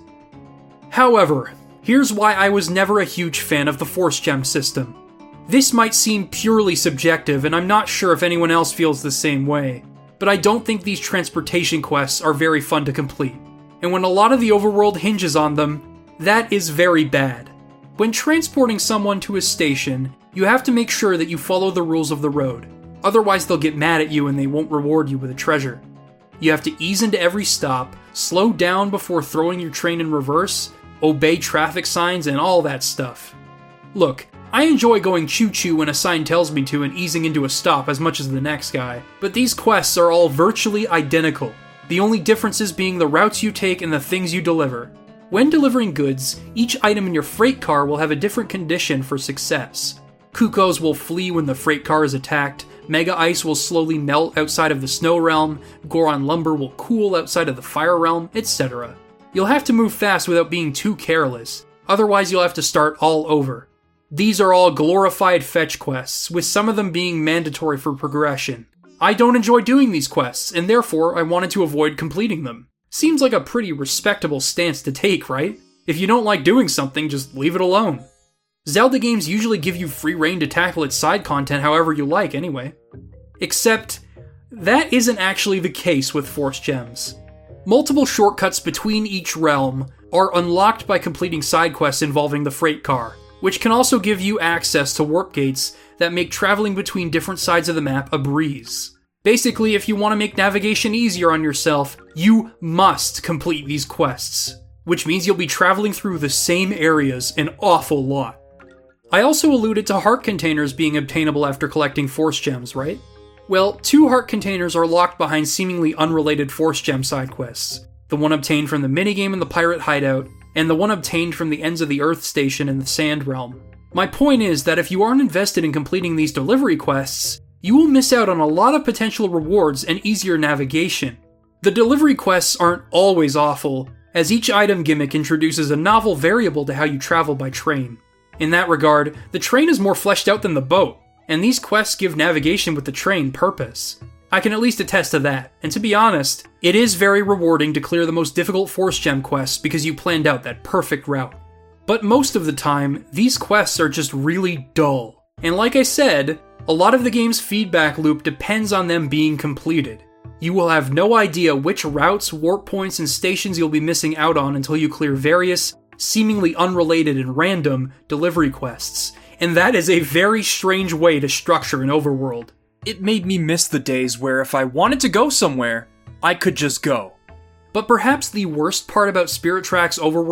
Speaker 1: However, here's why I was never a huge fan of the Force Gem system. This might seem purely subjective, and I'm not sure if anyone else feels the same way, but I don't think these transportation quests are very fun to complete. And when a lot of the overworld hinges on them, that is very bad. When transporting someone to a station, you have to make sure that you follow the rules of the road. Otherwise they'll get mad at you and they won't reward you with a treasure. You have to ease into every stop, slow down before throwing your train in reverse, obey traffic signs, and all that stuff. Look, I enjoy going choo-choo when a sign tells me to and easing into a stop as much as the next guy, but these quests are all virtually identical, the only differences being the routes you take and the things you deliver. When delivering goods, each item in your freight car will have a different condition for success. Kukos will flee when the freight car is attacked, Mega Ice will slowly melt outside of the Snow Realm, Goron Lumber will cool outside of the Fire Realm, etc. You'll have to move fast without being too careless, otherwise you'll have to start all over. These are all glorified fetch quests, with some of them being mandatory for progression. I don't enjoy doing these quests, and therefore I wanted to avoid completing them. Seems like a pretty respectable stance to take, right? If you don't like doing something, just leave it alone. Zelda games usually give you free reign to tackle its side content however you like anyway. Except, that isn't actually the case with Force Gems. Multiple shortcuts between each realm are unlocked by completing side quests involving the freight car, which can also give you access to warp gates that make traveling between different sides of the map a breeze. Basically, if you want to make navigation easier on yourself, you must complete these quests, which means you'll be traveling through the same areas an awful lot. I also alluded to heart containers being obtainable after collecting Force Gems, right? Well, 2 heart containers are locked behind seemingly unrelated Force Gem side quests. The one obtained from the minigame in the Pirate Hideout, and the one obtained from the Ends of the Earth station in the Sand Realm. My point is that if you aren't invested in completing these delivery quests, you will miss out on a lot of potential rewards and easier navigation. The delivery quests aren't always awful, as each item gimmick introduces a novel variable to how you travel by train. In that regard, the train is more fleshed out than the boat, and these quests give navigation with the train purpose. I can at least attest to that, and to be honest, it is very rewarding to clear the most difficult Force Gem quests because you planned out that perfect route. But most of the time, these quests are just really dull. And like I said, a lot of the game's feedback loop depends on them being completed. You will have no idea which routes, warp points, and stations you'll be missing out on until you clear various, seemingly unrelated and random, delivery quests. And that is a very strange way to structure an overworld. It made me miss the days where if I wanted to go somewhere, I could just go. But perhaps the worst part about Spirit Tracks Overworld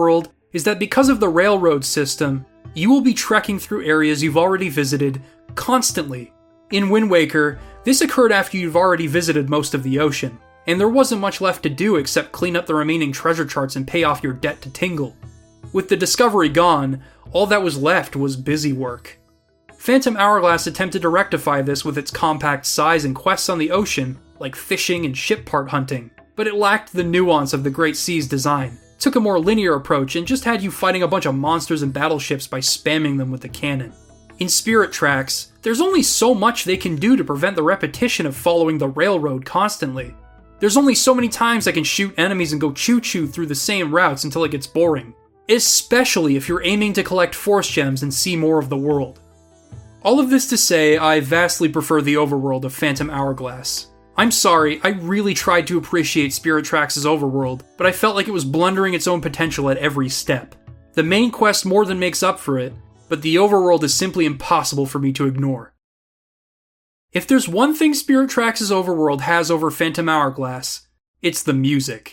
Speaker 1: is that because of the railroad system, you will be trekking through areas you've already visited constantly. In Wind Waker, this occurred after you've already visited most of the ocean, and there wasn't much left to do except clean up the remaining treasure charts and pay off your debt to Tingle. With the Discovery gone, all that was left was busy work. Phantom Hourglass attempted to rectify this with its compact size and quests on the ocean, like fishing and ship part hunting, but it lacked the nuance of the Great Sea's design, took a more linear approach, and just had you fighting a bunch of monsters and battleships by spamming them with the cannon. In Spirit Tracks, there's only so much they can do to prevent the repetition of following the railroad constantly. There's only so many times I can shoot enemies and go choo-choo through the same routes until it gets boring, especially if you're aiming to collect Force Gems and see more of the world. All of this to say, I vastly prefer the overworld of Phantom Hourglass. I'm sorry, I really tried to appreciate Spirit Tracks' overworld, but I felt like it was blundering its own potential at every step. The main quest more than makes up for it, but the overworld is simply impossible for me to ignore. If there's one thing Spirit Tracks' overworld has over Phantom Hourglass, it's the music.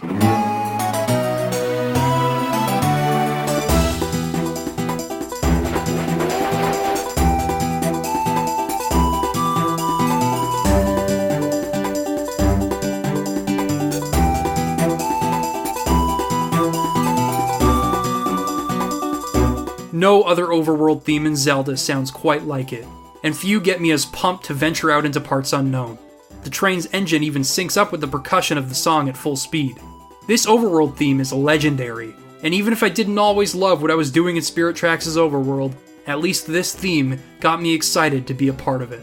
Speaker 1: No other overworld theme in Zelda sounds quite like it, and few get me as pumped to venture out into parts unknown. The train's engine even syncs up with the percussion of the song at full speed. This overworld theme is legendary, and even if I didn't always love what I was doing in Spirit Tracks' overworld, at least this theme got me excited to be a part of it.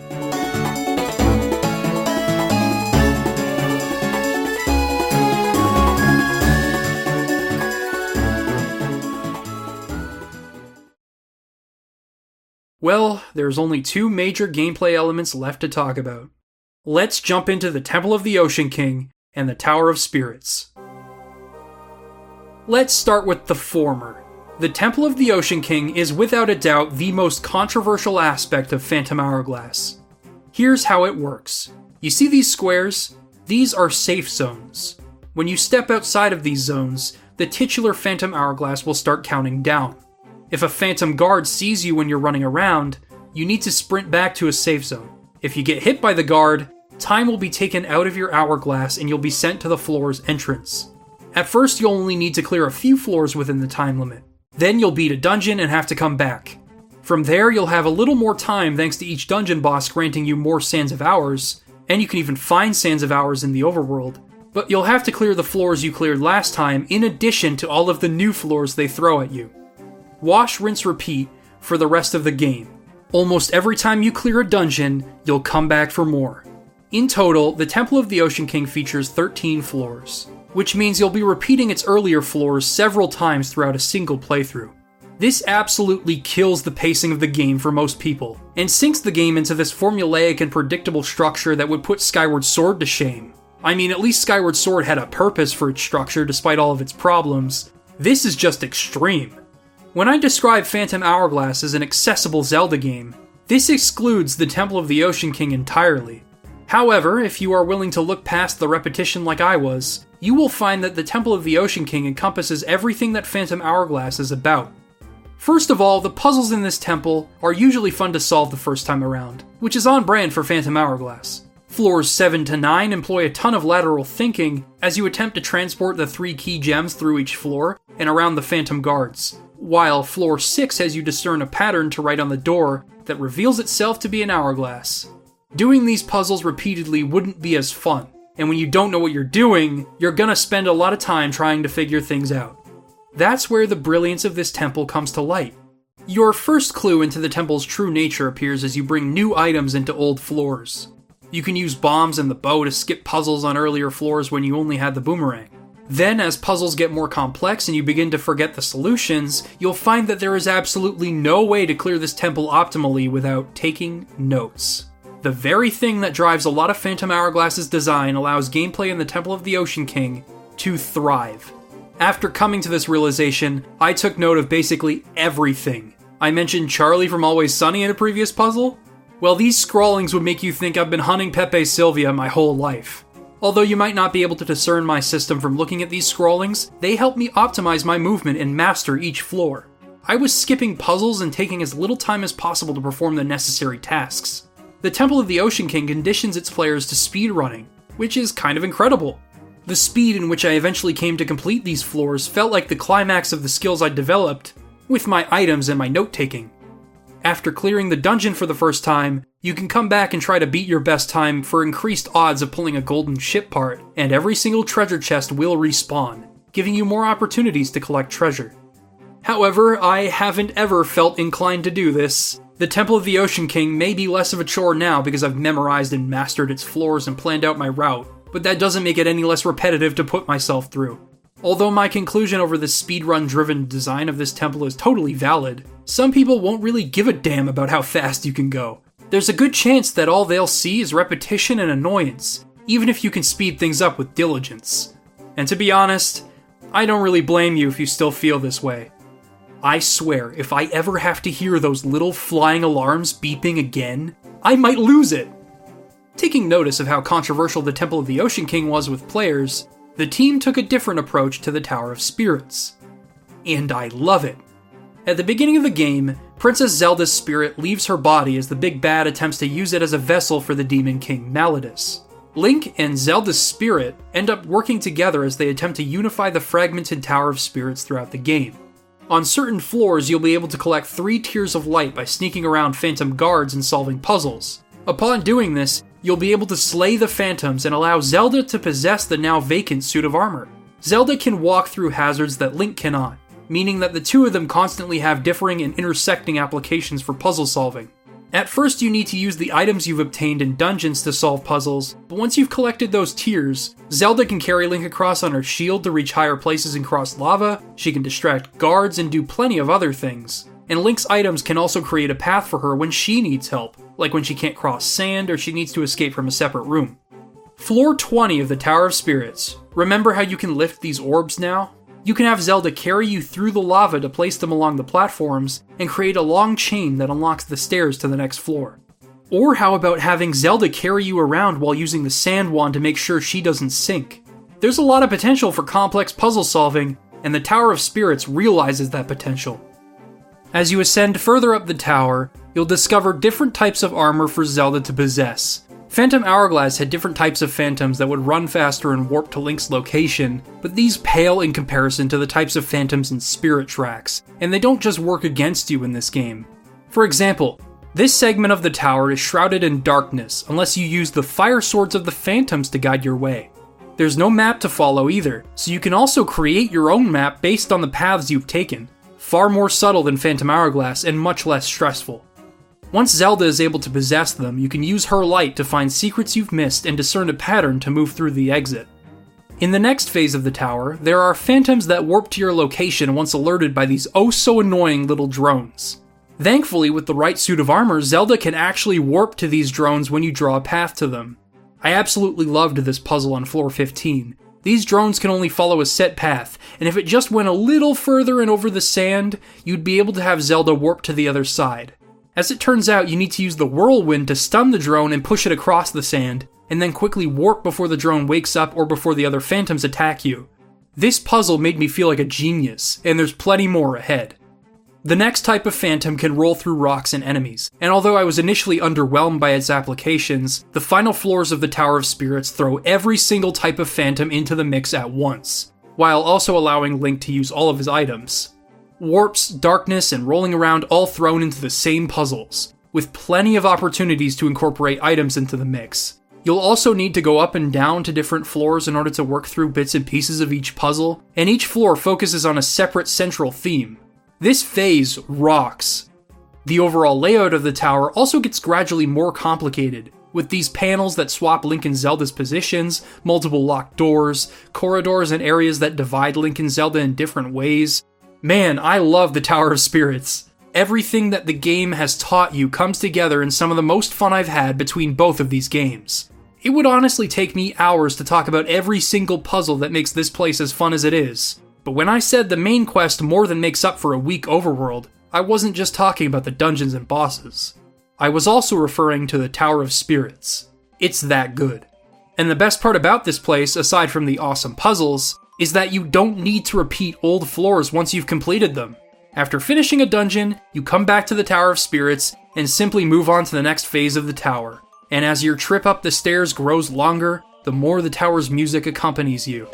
Speaker 1: Well, there's only two major gameplay elements left to talk about. Let's jump into the Temple of the Ocean King and the Tower of Spirits. Let's start with the former. The Temple of the Ocean King is without a doubt the most controversial aspect of Phantom Hourglass. Here's how it works. You see these squares? These are safe zones. When you step outside of these zones, the titular Phantom Hourglass will start counting down. If a Phantom Guard sees you when you're running around, you need to sprint back to a safe zone. If you get hit by the guard, time will be taken out of your hourglass and you'll be sent to the floor's entrance. At first, you'll only need to clear a few floors within the time limit. Then you'll beat a dungeon and have to come back. From there, you'll have a little more time thanks to each dungeon boss granting you more Sands of Hours, and you can even find Sands of Hours in the overworld, but you'll have to clear the floors you cleared last time in addition to all of the new floors they throw at you. Wash, rinse, repeat for the rest of the game. Almost every time you clear a dungeon, you'll come back for more. In total, the Temple of the Ocean King features 13 floors, which means you'll be repeating its earlier floors several times throughout a single playthrough. This absolutely kills the pacing of the game for most people, and sinks the game into this formulaic and predictable structure that would put Skyward Sword to shame. I mean, at least Skyward Sword had a purpose for its structure despite all of its problems. This is just extreme. When I describe Phantom Hourglass as an accessible Zelda game, this excludes the Temple of the Ocean King entirely. However, if you are willing to look past the repetition like I was, you will find that the Temple of the Ocean King encompasses everything that Phantom Hourglass is about. First of all, the puzzles in this temple are usually fun to solve the first time around, which is on brand for Phantom Hourglass. Floors 7 to 9 employ a ton of lateral thinking as you attempt to transport the 3 key gems through each floor and around the Phantom Guards, while floor 6 has you discern a pattern to write on the door that reveals itself to be an hourglass. Doing these puzzles repeatedly wouldn't be as fun, and when you don't know what you're doing, you're gonna spend a lot of time trying to figure things out. That's where the brilliance of this temple comes to light. Your first clue into the temple's true nature appears as you bring new items into old floors. You can use bombs and the bow to skip puzzles on earlier floors when you only had the boomerang. Then, as puzzles get more complex and you begin to forget the solutions, you'll find that there is absolutely no way to clear this temple optimally without taking notes. The very thing that drives a lot of Phantom Hourglass's design allows gameplay in the Temple of the Ocean King to thrive. After coming to this realization, I took note of basically everything. I mentioned Charlie from Always Sunny in a previous puzzle? Well, these scrawlings would make you think I've been hunting Pepe Sylvia my whole life. Although you might not be able to discern my system from looking at these scrollings, they help me optimize my movement and master each floor. I was skipping puzzles and taking as little time as possible to perform the necessary tasks. The Temple of the Ocean King conditions its players to speedrunning, which is kind of incredible. The speed in which I eventually came to complete these floors felt like the climax of the skills I developed, with my items and my note-taking. After clearing the dungeon for the first time, you can come back and try to beat your best time for increased odds of pulling a golden ship part, and every single treasure chest will respawn, giving you more opportunities to collect treasure. However, I haven't ever felt inclined to do this. The Temple of the Ocean King may be less of a chore now because I've memorized and mastered its floors and planned out my route, but that doesn't make it any less repetitive to put myself through. Although my conclusion over the speedrun-driven design of this temple is totally valid, some people won't really give a damn about how fast you can go. There's a good chance that all they'll see is repetition and annoyance, even if you can speed things up with diligence. And to be honest, I don't really blame you if you still feel this way. I swear, if I ever have to hear those little flying alarms beeping again, I might lose it. Taking notice of how controversial the Temple of the Ocean King was with players, the team took a different approach to the Tower of Spirits. And I love it. At the beginning of the game, Princess Zelda's spirit leaves her body as the big bad attempts to use it as a vessel for the Demon King Malladus. Link and Zelda's spirit end up working together as they attempt to unify the fragmented Tower of Spirits throughout the game. On certain floors, you'll be able to collect 3 tiers of light by sneaking around phantom guards and solving puzzles. Upon doing this, you'll be able to slay the phantoms and allow Zelda to possess the now vacant suit of armor. Zelda can walk through hazards that Link cannot, meaning that the two of them constantly have differing and intersecting applications for puzzle solving. At first, you need to use the items you've obtained in dungeons to solve puzzles, but once you've collected those tiers, Zelda can carry Link across on her shield to reach higher places and cross lava, she can distract guards and do plenty of other things. And Link's items can also create a path for her when she needs help, like when she can't cross sand or she needs to escape from a separate room. Floor 20 of the Tower of Spirits. Remember how you can lift these orbs now? You can have Zelda carry you through the lava to place them along the platforms and create a long chain that unlocks the stairs to the next floor. Or how about having Zelda carry you around while using the sand wand to make sure she doesn't sink? There's a lot of potential for complex puzzle solving, and the Tower of Spirits realizes that potential. As you ascend further up the tower, you'll discover different types of armor for Zelda to possess. Phantom Hourglass had different types of phantoms that would run faster and warp to Link's location, but these pale in comparison to the types of phantoms in Spirit Tracks, and they don't just work against you in this game. For example, this segment of the tower is shrouded in darkness unless you use the fire swords of the phantoms to guide your way. There's no map to follow either, so you can also create your own map based on the paths you've taken. Far more subtle than Phantom Hourglass and much less stressful. Once Zelda is able to possess them, you can use her light to find secrets you've missed and discern a pattern to move through the exit. In the next phase of the tower, there are phantoms that warp to your location once alerted by these oh-so-annoying little drones. Thankfully, with the right suit of armor, Zelda can actually warp to these drones when you draw a path to them. I absolutely loved this puzzle on floor 15. These drones can only follow a set path, and if it just went a little further and over the sand, you'd be able to have Zelda warp to the other side. As it turns out, you need to use the whirlwind to stun the drone and push it across the sand, and then quickly warp before the drone wakes up or before the other phantoms attack you. This puzzle made me feel like a genius, and there's plenty more ahead. The next type of phantom can roll through rocks and enemies, and although I was initially underwhelmed by its applications, the final floors of the Tower of Spirits throw every single type of phantom into the mix at once, while also allowing Link to use all of his items. Warps, darkness, and rolling around all thrown into the same puzzles, with plenty of opportunities to incorporate items into the mix. You'll also need to go up and down to different floors in order to work through bits and pieces of each puzzle, and each floor focuses on a separate central theme. This phase rocks. The overall layout of the tower also gets gradually more complicated, with these panels that swap Link and Zelda's positions, multiple locked doors, corridors and areas that divide Link and Zelda in different ways. Man, I love the Tower of Spirits. Everything that the game has taught you comes together in some of the most fun I've had between both of these games. It would honestly take me hours to talk about every single puzzle that makes this place as fun as it is. But when I said the main quest more than makes up for a weak overworld, I wasn't just talking about the dungeons and bosses. I was also referring to the Tower of Spirits. It's that good. And the best part about this place, aside from the awesome puzzles, is that you don't need to repeat old floors once you've completed them. After finishing a dungeon, you come back to the Tower of Spirits and simply move on to the next phase of the tower. And as your trip up the stairs grows longer, the more the tower's music accompanies you.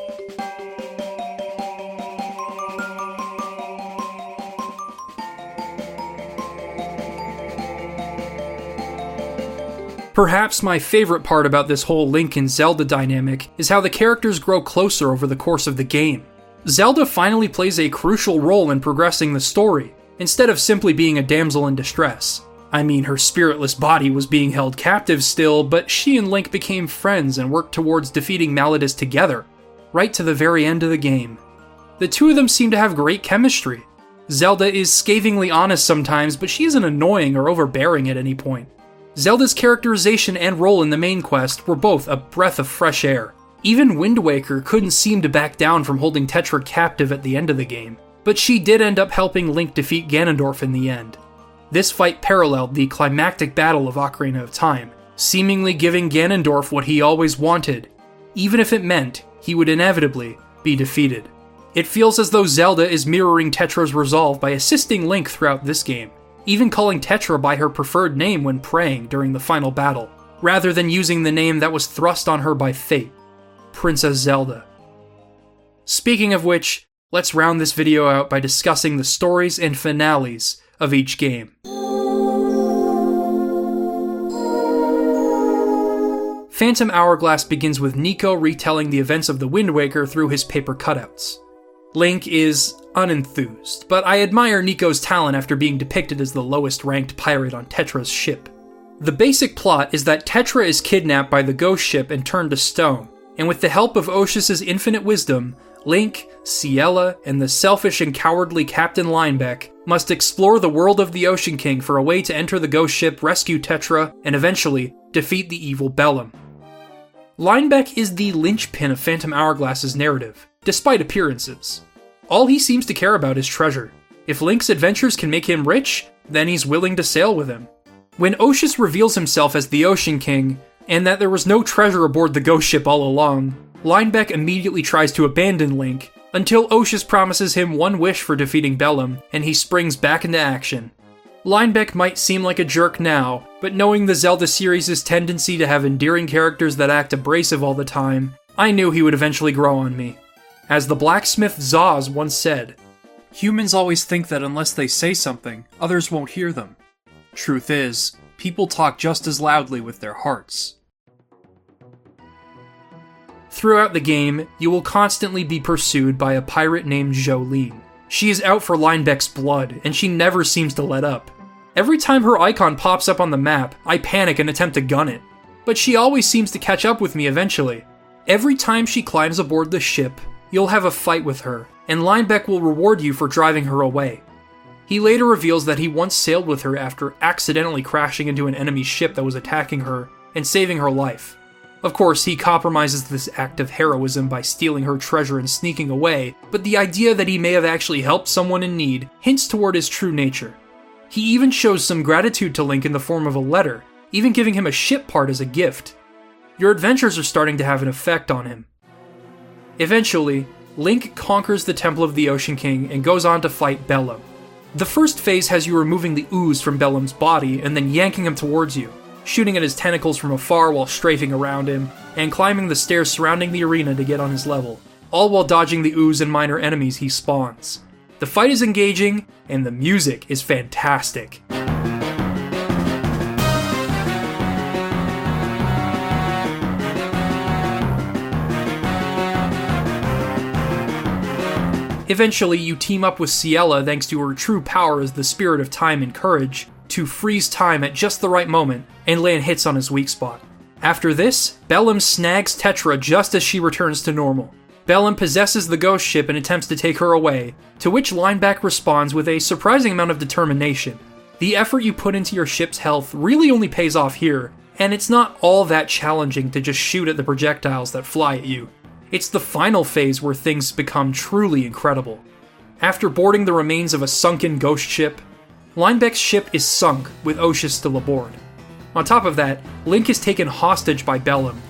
Speaker 1: Perhaps my favorite part about this whole Link and Zelda dynamic is how the characters grow closer over the course of the game. Zelda finally plays a crucial role in progressing the story, instead of simply being a damsel in distress. I mean, her spiritless body was being held captive still, but she and Link became friends and worked towards defeating Malladus together, right to the very end of the game. The two of them seem to have great chemistry. Zelda is scathingly honest sometimes, but she isn't annoying or overbearing at any point. Zelda's characterization and role in the main quest were both a breath of fresh air. Even Wind Waker couldn't seem to back down from holding Tetra captive at the end of the game, but she did end up helping Link defeat Ganondorf in the end. This fight paralleled the climactic battle of Ocarina of Time, seemingly giving Ganondorf what he always wanted, even if it meant he would inevitably be defeated. It feels as though Zelda is mirroring Tetra's resolve by assisting Link throughout this game, even calling Tetra by her preferred name when praying during the final battle, rather than using the name that was thrust on her by fate, Princess Zelda. Speaking of which, let's round this video out by discussing the stories and finales of each game. Phantom Hourglass begins with Nico retelling the events of the Wind Waker through his paper cutouts. Link is unenthused, but I admire Nico's talent after being depicted as the lowest ranked pirate on Tetra's ship. The basic plot is that Tetra is kidnapped by the ghost ship and turned to stone, and with the help of Oshus' infinite wisdom, Link, Ciela, and the selfish and cowardly Captain Linebeck must explore the world of the Ocean King for a way to enter the ghost ship, rescue Tetra, and eventually defeat the evil Bellum. Linebeck is the linchpin of Phantom Hourglass's narrative, despite appearances. All he seems to care about is treasure. If Link's adventures can make him rich, then he's willing to sail with him. When Oshus reveals himself as the Ocean King, and that there was no treasure aboard the ghost ship all along, Linebeck immediately tries to abandon Link, until Oshus promises him one wish for defeating Bellum, and he springs back into action. Linebeck might seem like a jerk now, but knowing the Zelda series' tendency to have endearing characters that act abrasive all the time, I knew he would eventually grow on me. As the blacksmith Zaz once said, "Humans always think that unless they say something, others won't hear them. Truth is, people talk just as loudly with their hearts." Throughout the game, you will constantly be pursued by a pirate named Jolene. She is out for Linebeck's blood, and she never seems to let up. Every time her icon pops up on the map, I panic and attempt to gun it. But she always seems to catch up with me eventually. Every time she climbs aboard the ship, you'll have a fight with her, and Linebeck will reward you for driving her away. He later reveals that he once sailed with her after accidentally crashing into an enemy ship that was attacking her and saving her life. Of course, he compromises this act of heroism by stealing her treasure and sneaking away, but the idea that he may have actually helped someone in need hints toward his true nature. He even shows some gratitude to Link in the form of a letter, even giving him a ship part as a gift. Your adventures are starting to have an effect on him. Eventually, Link conquers the Temple of the Ocean King and goes on to fight Bellum. The first phase has you removing the ooze from Bellum's body and then yanking him towards you, shooting at his tentacles from afar while strafing around him, and climbing the stairs surrounding the arena to get on his level, all while dodging the ooze and minor enemies he spawns. The fight is engaging, and the music is fantastic. Eventually, you team up with Ciela thanks to her true power as the spirit of time and courage, to freeze time at just the right moment and land hits on his weak spot. After this, Bellum snags Tetra just as she returns to normal. Bellum possesses the ghost ship and attempts to take her away, to which Linebeck responds with a surprising amount of determination. The effort you put into your ship's health really only pays off here, and it's not all that challenging to just shoot at the projectiles that fly at you. It's the final phase where things become truly incredible. After boarding the remains of a sunken ghost ship, Linebeck's ship is sunk with Oshus still aboard. On top of that, Link is taken hostage by Bellum,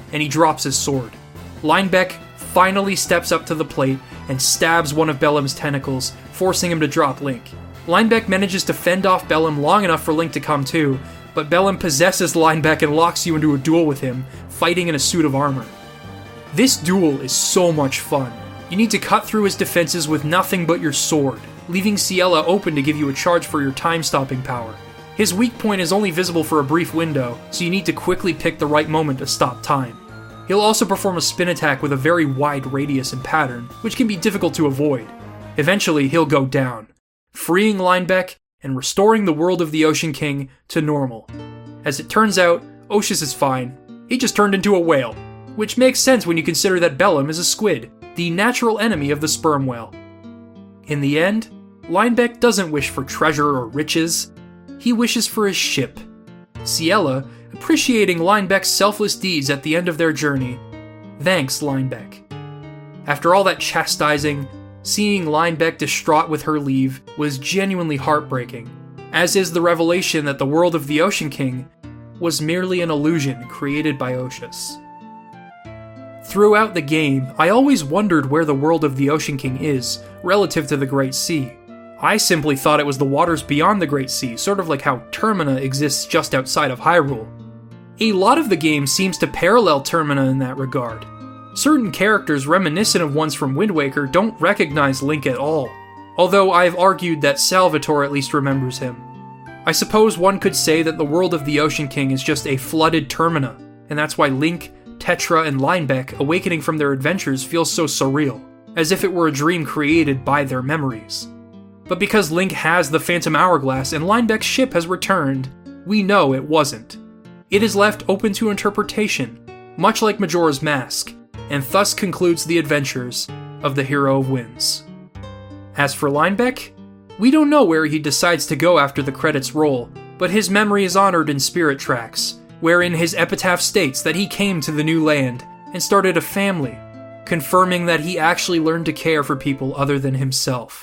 Speaker 1: and he drops his sword. Linebeck finally steps up to the plate and stabs one of Bellum's tentacles, forcing him to drop Link. Linebeck manages to fend off Bellum long enough for Link to come to, but Bellum possesses Linebeck and locks you into a duel with him, fighting in a suit of armor. This duel is so much fun. You need to cut through his defenses with nothing but your sword, leaving Ciela open to give you a charge for your time-stopping power. His weak point is only visible for a brief window, so you need to quickly pick the right moment to stop time. He'll also perform a spin attack with a very wide radius and pattern, which can be difficult to avoid. Eventually, he'll go down, freeing Linebeck and restoring the world of the Ocean King to normal. As it turns out, Oshus is fine. He just turned into a whale, which makes sense when you consider that Bellum is a squid, the natural enemy of the sperm whale. In the end, Linebeck doesn't wish for treasure or riches. He wishes for his ship. Ciela, appreciating Linebeck's selfless deeds at the end of their journey, thanks Linebeck. After all that chastising, seeing Linebeck distraught with her leave was genuinely heartbreaking, as is the revelation that the world of the Ocean King was merely an illusion created by Oshus. Throughout the game, I always wondered where the world of the Ocean King is, relative to the Great Sea. I simply thought it was the waters beyond the Great Sea, sort of like how Termina exists just outside of Hyrule. A lot of the game seems to parallel Termina in that regard. Certain characters reminiscent of ones from Wind Waker don't recognize Link at all, although I've argued that Salvatore at least remembers him. I suppose one could say that the world of the Ocean King is just a flooded Termina, and that's why Link, Tetra, and Linebeck awakening from their adventures feels so surreal, as if it were a dream created by their memories. But because Link has the Phantom Hourglass and Linebeck's ship has returned, we know it wasn't. It is left open to interpretation, much like Majora's Mask, and thus concludes the adventures of the Hero of Winds. As for Linebeck, we don't know where he decides to go after the credits roll, but his memory is honored in Spirit Tracks, wherein his epitaph states that he came to the new land and started a family, confirming that he actually learned to care for people other than himself.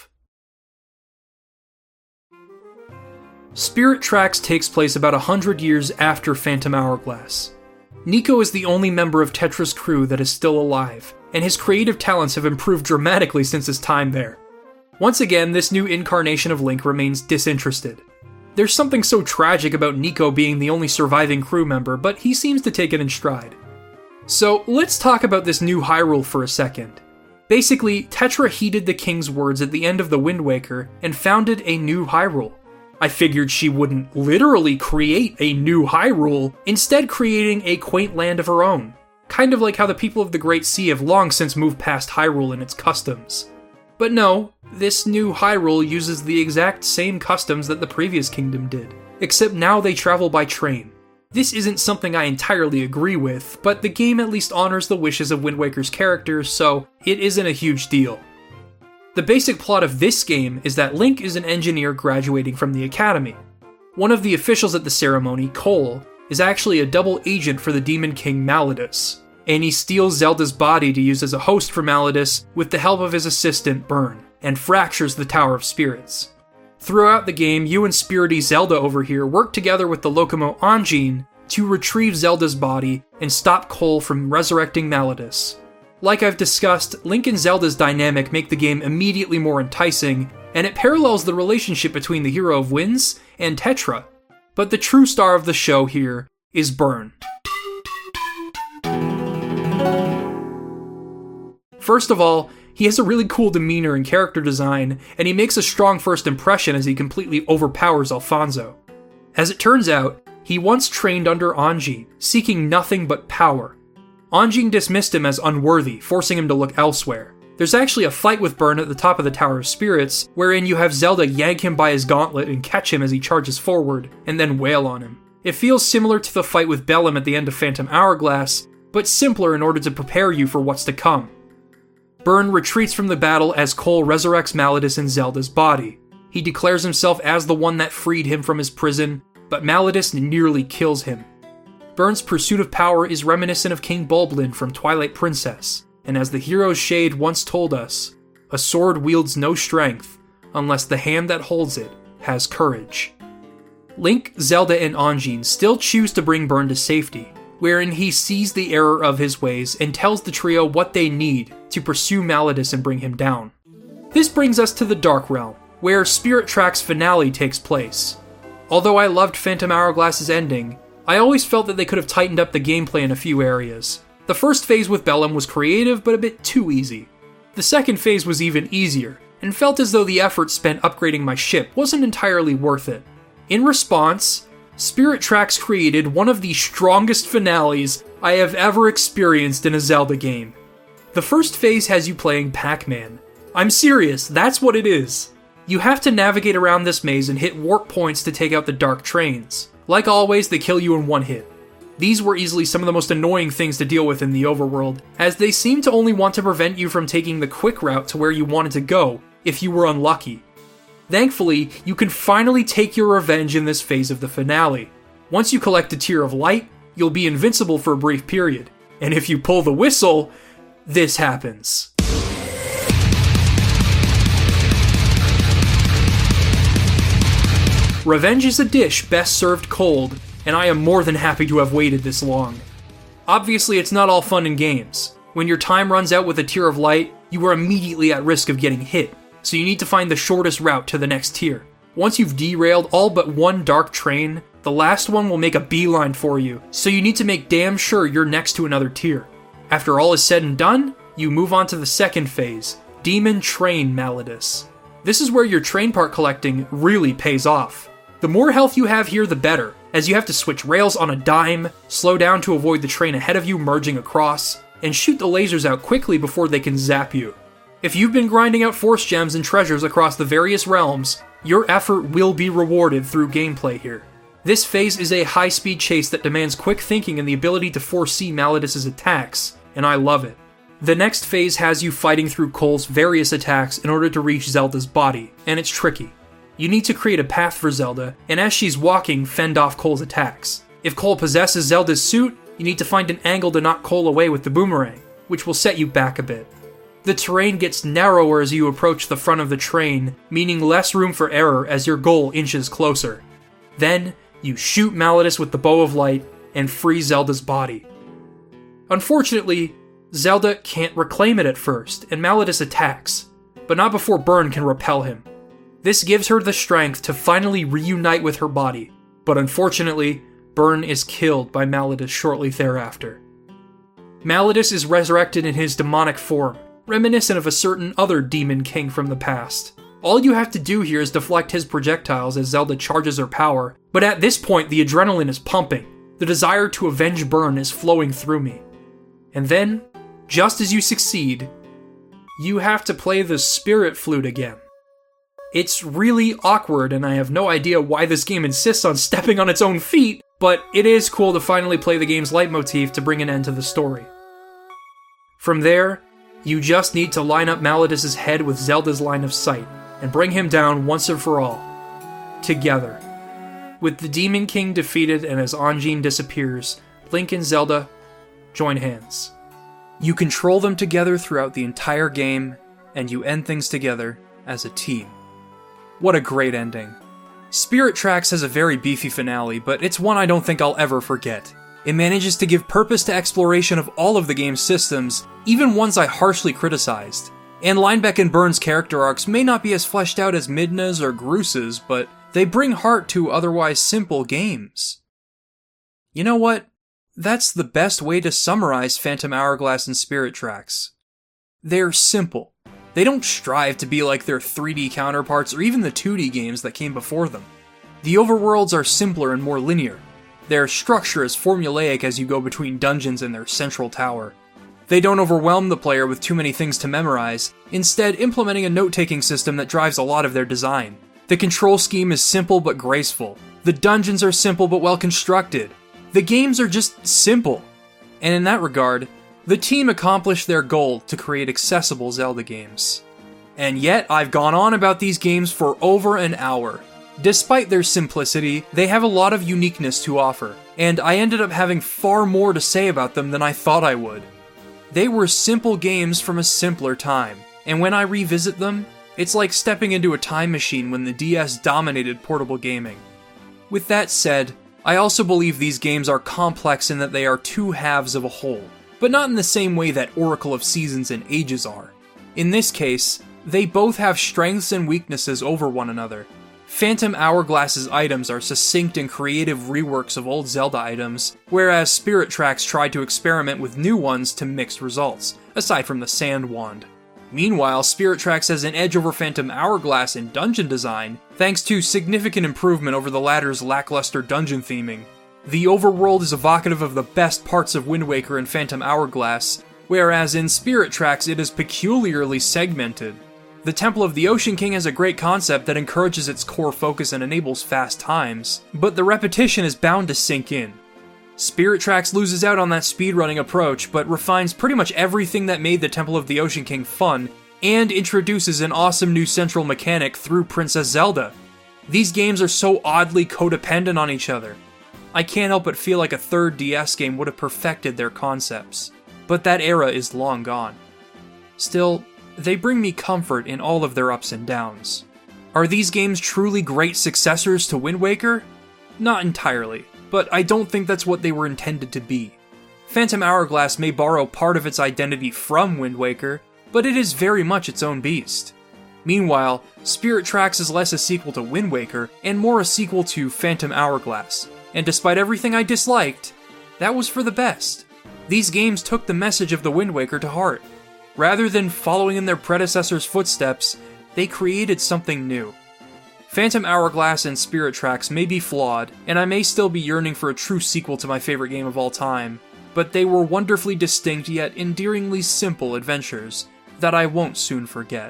Speaker 1: Spirit Tracks takes place about 100 years after Phantom Hourglass. Nico is the only member of Tetra's crew that is still alive, and his creative talents have improved dramatically since his time there. Once again, this new incarnation of Link remains disinterested. There's something so tragic about Nico being the only surviving crew member, but he seems to take it in stride. So let's talk about this new Hyrule for a second. Basically, Tetra heeded the king's words at the end of the Wind Waker and founded a new Hyrule. I figured she wouldn't literally create a new Hyrule, instead creating a quaint land of her own. Kind of like how the people of the Great Sea have long since moved past Hyrule and its customs. But no, this new Hyrule uses the exact same customs that the previous kingdom did, except now they travel by train. This isn't something I entirely agree with, but the game at least honors the wishes of Wind Waker's characters, so it isn't a huge deal. The basic plot of this game is that Link is an engineer graduating from the academy. One of the officials at the ceremony, Cole, is actually a double agent for the Demon King Malladus, and he steals Zelda's body to use as a host for Malladus with the help of his assistant, Byrne, and fractures the Tower of Spirits. Throughout the game, you and Spirity Zelda over here work together with the Lokomo Anjean to retrieve Zelda's body and stop Cole from resurrecting Malladus. Like I've discussed, Link and Zelda's dynamic make the game immediately more enticing, and it parallels the relationship between the Hero of Winds and Tetra. But the true star of the show here is Byrne. First of all, he has a really cool demeanor and character design, and he makes a strong first impression as he completely overpowers Alfonso. As it turns out, he once trained under Anjean, seeking nothing but power. Anjean dismissed him as unworthy, forcing him to look elsewhere. There's actually a fight with Byrne at the top of the Tower of Spirits, wherein you have Zelda yank him by his gauntlet and catch him as he charges forward, and then wail on him. It feels similar to the fight with Bellum at the end of Phantom Hourglass, but simpler in order to prepare you for what's to come. Byrne retreats from the battle as Cole resurrects Malladus in Zelda's body. He declares himself as the one that freed him from his prison, but Malladus nearly kills him. Byrne's pursuit of power is reminiscent of King Bulblin from Twilight Princess, and as the hero's shade once told us, a sword wields no strength unless the hand that holds it has courage. Link, Zelda, and Anjean still choose to bring Byrne to safety, wherein he sees the error of his ways and tells the trio what they need to pursue Malladus and bring him down. This brings us to the Dark Realm, where Spirit Tracks' finale takes place. Although I loved Phantom Hourglass's ending, I always felt that they could have tightened up the gameplay in a few areas. The first phase with Bellum was creative, but a bit too easy. The second phase was even easier, and felt as though the effort spent upgrading my ship wasn't entirely worth it. In response, Spirit Tracks created one of the strongest finales I have ever experienced in a Zelda game. The first phase has you playing Pac-Man. I'm serious, that's what it is. You have to navigate around this maze and hit warp points to take out the dark trains. Like always, they kill you in one hit. These were easily some of the most annoying things to deal with in the overworld, as they seem to only want to prevent you from taking the quick route to where you wanted to go, if you were unlucky. Thankfully, you can finally take your revenge in this phase of the finale. Once you collect a Tear of Light, you'll be invincible for a brief period. And if you pull the whistle, this happens. Revenge is a dish best served cold, and I am more than happy to have waited this long. Obviously, it's not all fun and games. When your time runs out with a Tear of Light, you are immediately at risk of getting hit, so you need to find the shortest route to the next tier. Once you've derailed all but one dark train, the last one will make a beeline for you, so you need to make damn sure you're next to another tier. After all is said and done, you move on to the second phase, Demon Train Malladus. This is where your train part collecting really pays off. The more health you have here, the better, as you have to switch rails on a dime, slow down to avoid the train ahead of you merging across, and shoot the lasers out quickly before they can zap you. If you've been grinding out force gems and treasures across the various realms, your effort will be rewarded through gameplay here. This phase is a high-speed chase that demands quick thinking and the ability to foresee Malladus' attacks, and I love it. The next phase has you fighting through Cole's various attacks in order to reach Zelda's body, and it's tricky. You need to create a path for Zelda, and as she's walking, fend off Cole's attacks. If Cole possesses Zelda's suit, you need to find an angle to knock Cole away with the boomerang, which will set you back a bit. The terrain gets narrower as you approach the front of the train, meaning less room for error as your goal inches closer. Then, you shoot Malladus with the Bow of Light and free Zelda's body. Unfortunately, Zelda can't reclaim it at first, and Malladus attacks, but not before Byrne can repel him. This gives her the strength to finally reunite with her body, but unfortunately, Byrne is killed by Malladus shortly thereafter. Malladus is resurrected in his demonic form, reminiscent of a certain other demon king from the past. All you have to do here is deflect his projectiles as Zelda charges her power, but at this point the adrenaline is pumping. The desire to avenge Byrne is flowing through me. And then, just as you succeed, you have to play the Spirit Flute again. It's really awkward, and I have no idea why this game insists on stepping on its own feet, but it is cool to finally play the game's leitmotif to bring an end to the story. From there, you just need to line up Malladus' head with Zelda's line of sight, and bring him down once and for all. Together. With the Demon King defeated and as Ongine disappears, Link and Zelda join hands. You control them together throughout the entire game, and you end things together as a team. What a great ending. Spirit Tracks has a very beefy finale, but it's one I don't think I'll ever forget. It manages to give purpose to exploration of all of the game's systems, even ones I harshly criticized. And Linebeck and Byrne's character arcs may not be as fleshed out as Midna's or Groos's, but they bring heart to otherwise simple games. You know what? That's the best way to summarize Phantom Hourglass and Spirit Tracks. They're simple. They don't strive to be like their 3D counterparts or even the 2D games that came before them. The overworlds are simpler and more linear. Their structure is formulaic as you go between dungeons and their central tower. They don't overwhelm the player with too many things to memorize, instead implementing a note-taking system that drives a lot of their design. The control scheme is simple but graceful. The dungeons are simple but well constructed. The games are just simple. And in that regard, the team accomplished their goal to create accessible Zelda games. And yet, I've gone on about these games for over an hour. Despite their simplicity, they have a lot of uniqueness to offer, and I ended up having far more to say about them than I thought I would. They were simple games from a simpler time, and when I revisit them, it's like stepping into a time machine when the DS dominated portable gaming. With that said, I also believe these games are complex in that they are two halves of a whole, but not in the same way that Oracle of Seasons and Ages are. In this case, they both have strengths and weaknesses over one another. Phantom Hourglass's items are succinct and creative reworks of old Zelda items, whereas Spirit Tracks tried to experiment with new ones to mixed results, aside from the Sand Wand. Meanwhile, Spirit Tracks has an edge over Phantom Hourglass in dungeon design, thanks to significant improvement over the latter's lackluster dungeon theming. The overworld is evocative of the best parts of Wind Waker and Phantom Hourglass, whereas in Spirit Tracks it is peculiarly segmented. The Temple of the Ocean King has a great concept that encourages its core focus and enables fast times, but the repetition is bound to sink in. Spirit Tracks loses out on that speedrunning approach, but refines pretty much everything that made the Temple of the Ocean King fun, and introduces an awesome new central mechanic through Princess Zelda. These games are so oddly codependent on each other. I can't help but feel like a third DS game would have perfected their concepts, but that era is long gone. Still, they bring me comfort in all of their ups and downs. Are these games truly great successors to Wind Waker? Not entirely, but I don't think that's what they were intended to be. Phantom Hourglass may borrow part of its identity from Wind Waker, but it is very much its own beast. Meanwhile, Spirit Tracks is less a sequel to Wind Waker, and more a sequel to Phantom Hourglass, and despite everything I disliked, that was for the best. These games took the message of the Wind Waker to heart. Rather than following in their predecessors' footsteps, they created something new. Phantom Hourglass and Spirit Tracks may be flawed, and I may still be yearning for a true sequel to my favorite game of all time, but they were wonderfully distinct yet endearingly simple adventures that I won't soon forget.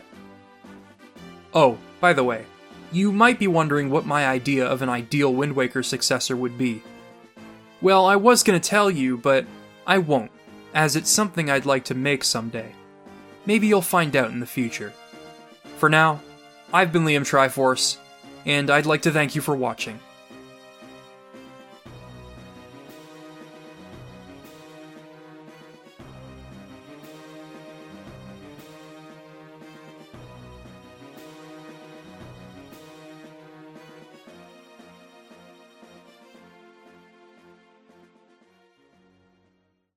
Speaker 1: Oh, by the way, you might be wondering what my idea of an ideal Wind Waker successor would be. Well, I was gonna tell you, but I won't, as it's something I'd like to make someday. Maybe you'll find out in the future. For now, I've been Liam Triforce, and I'd like to thank you for watching.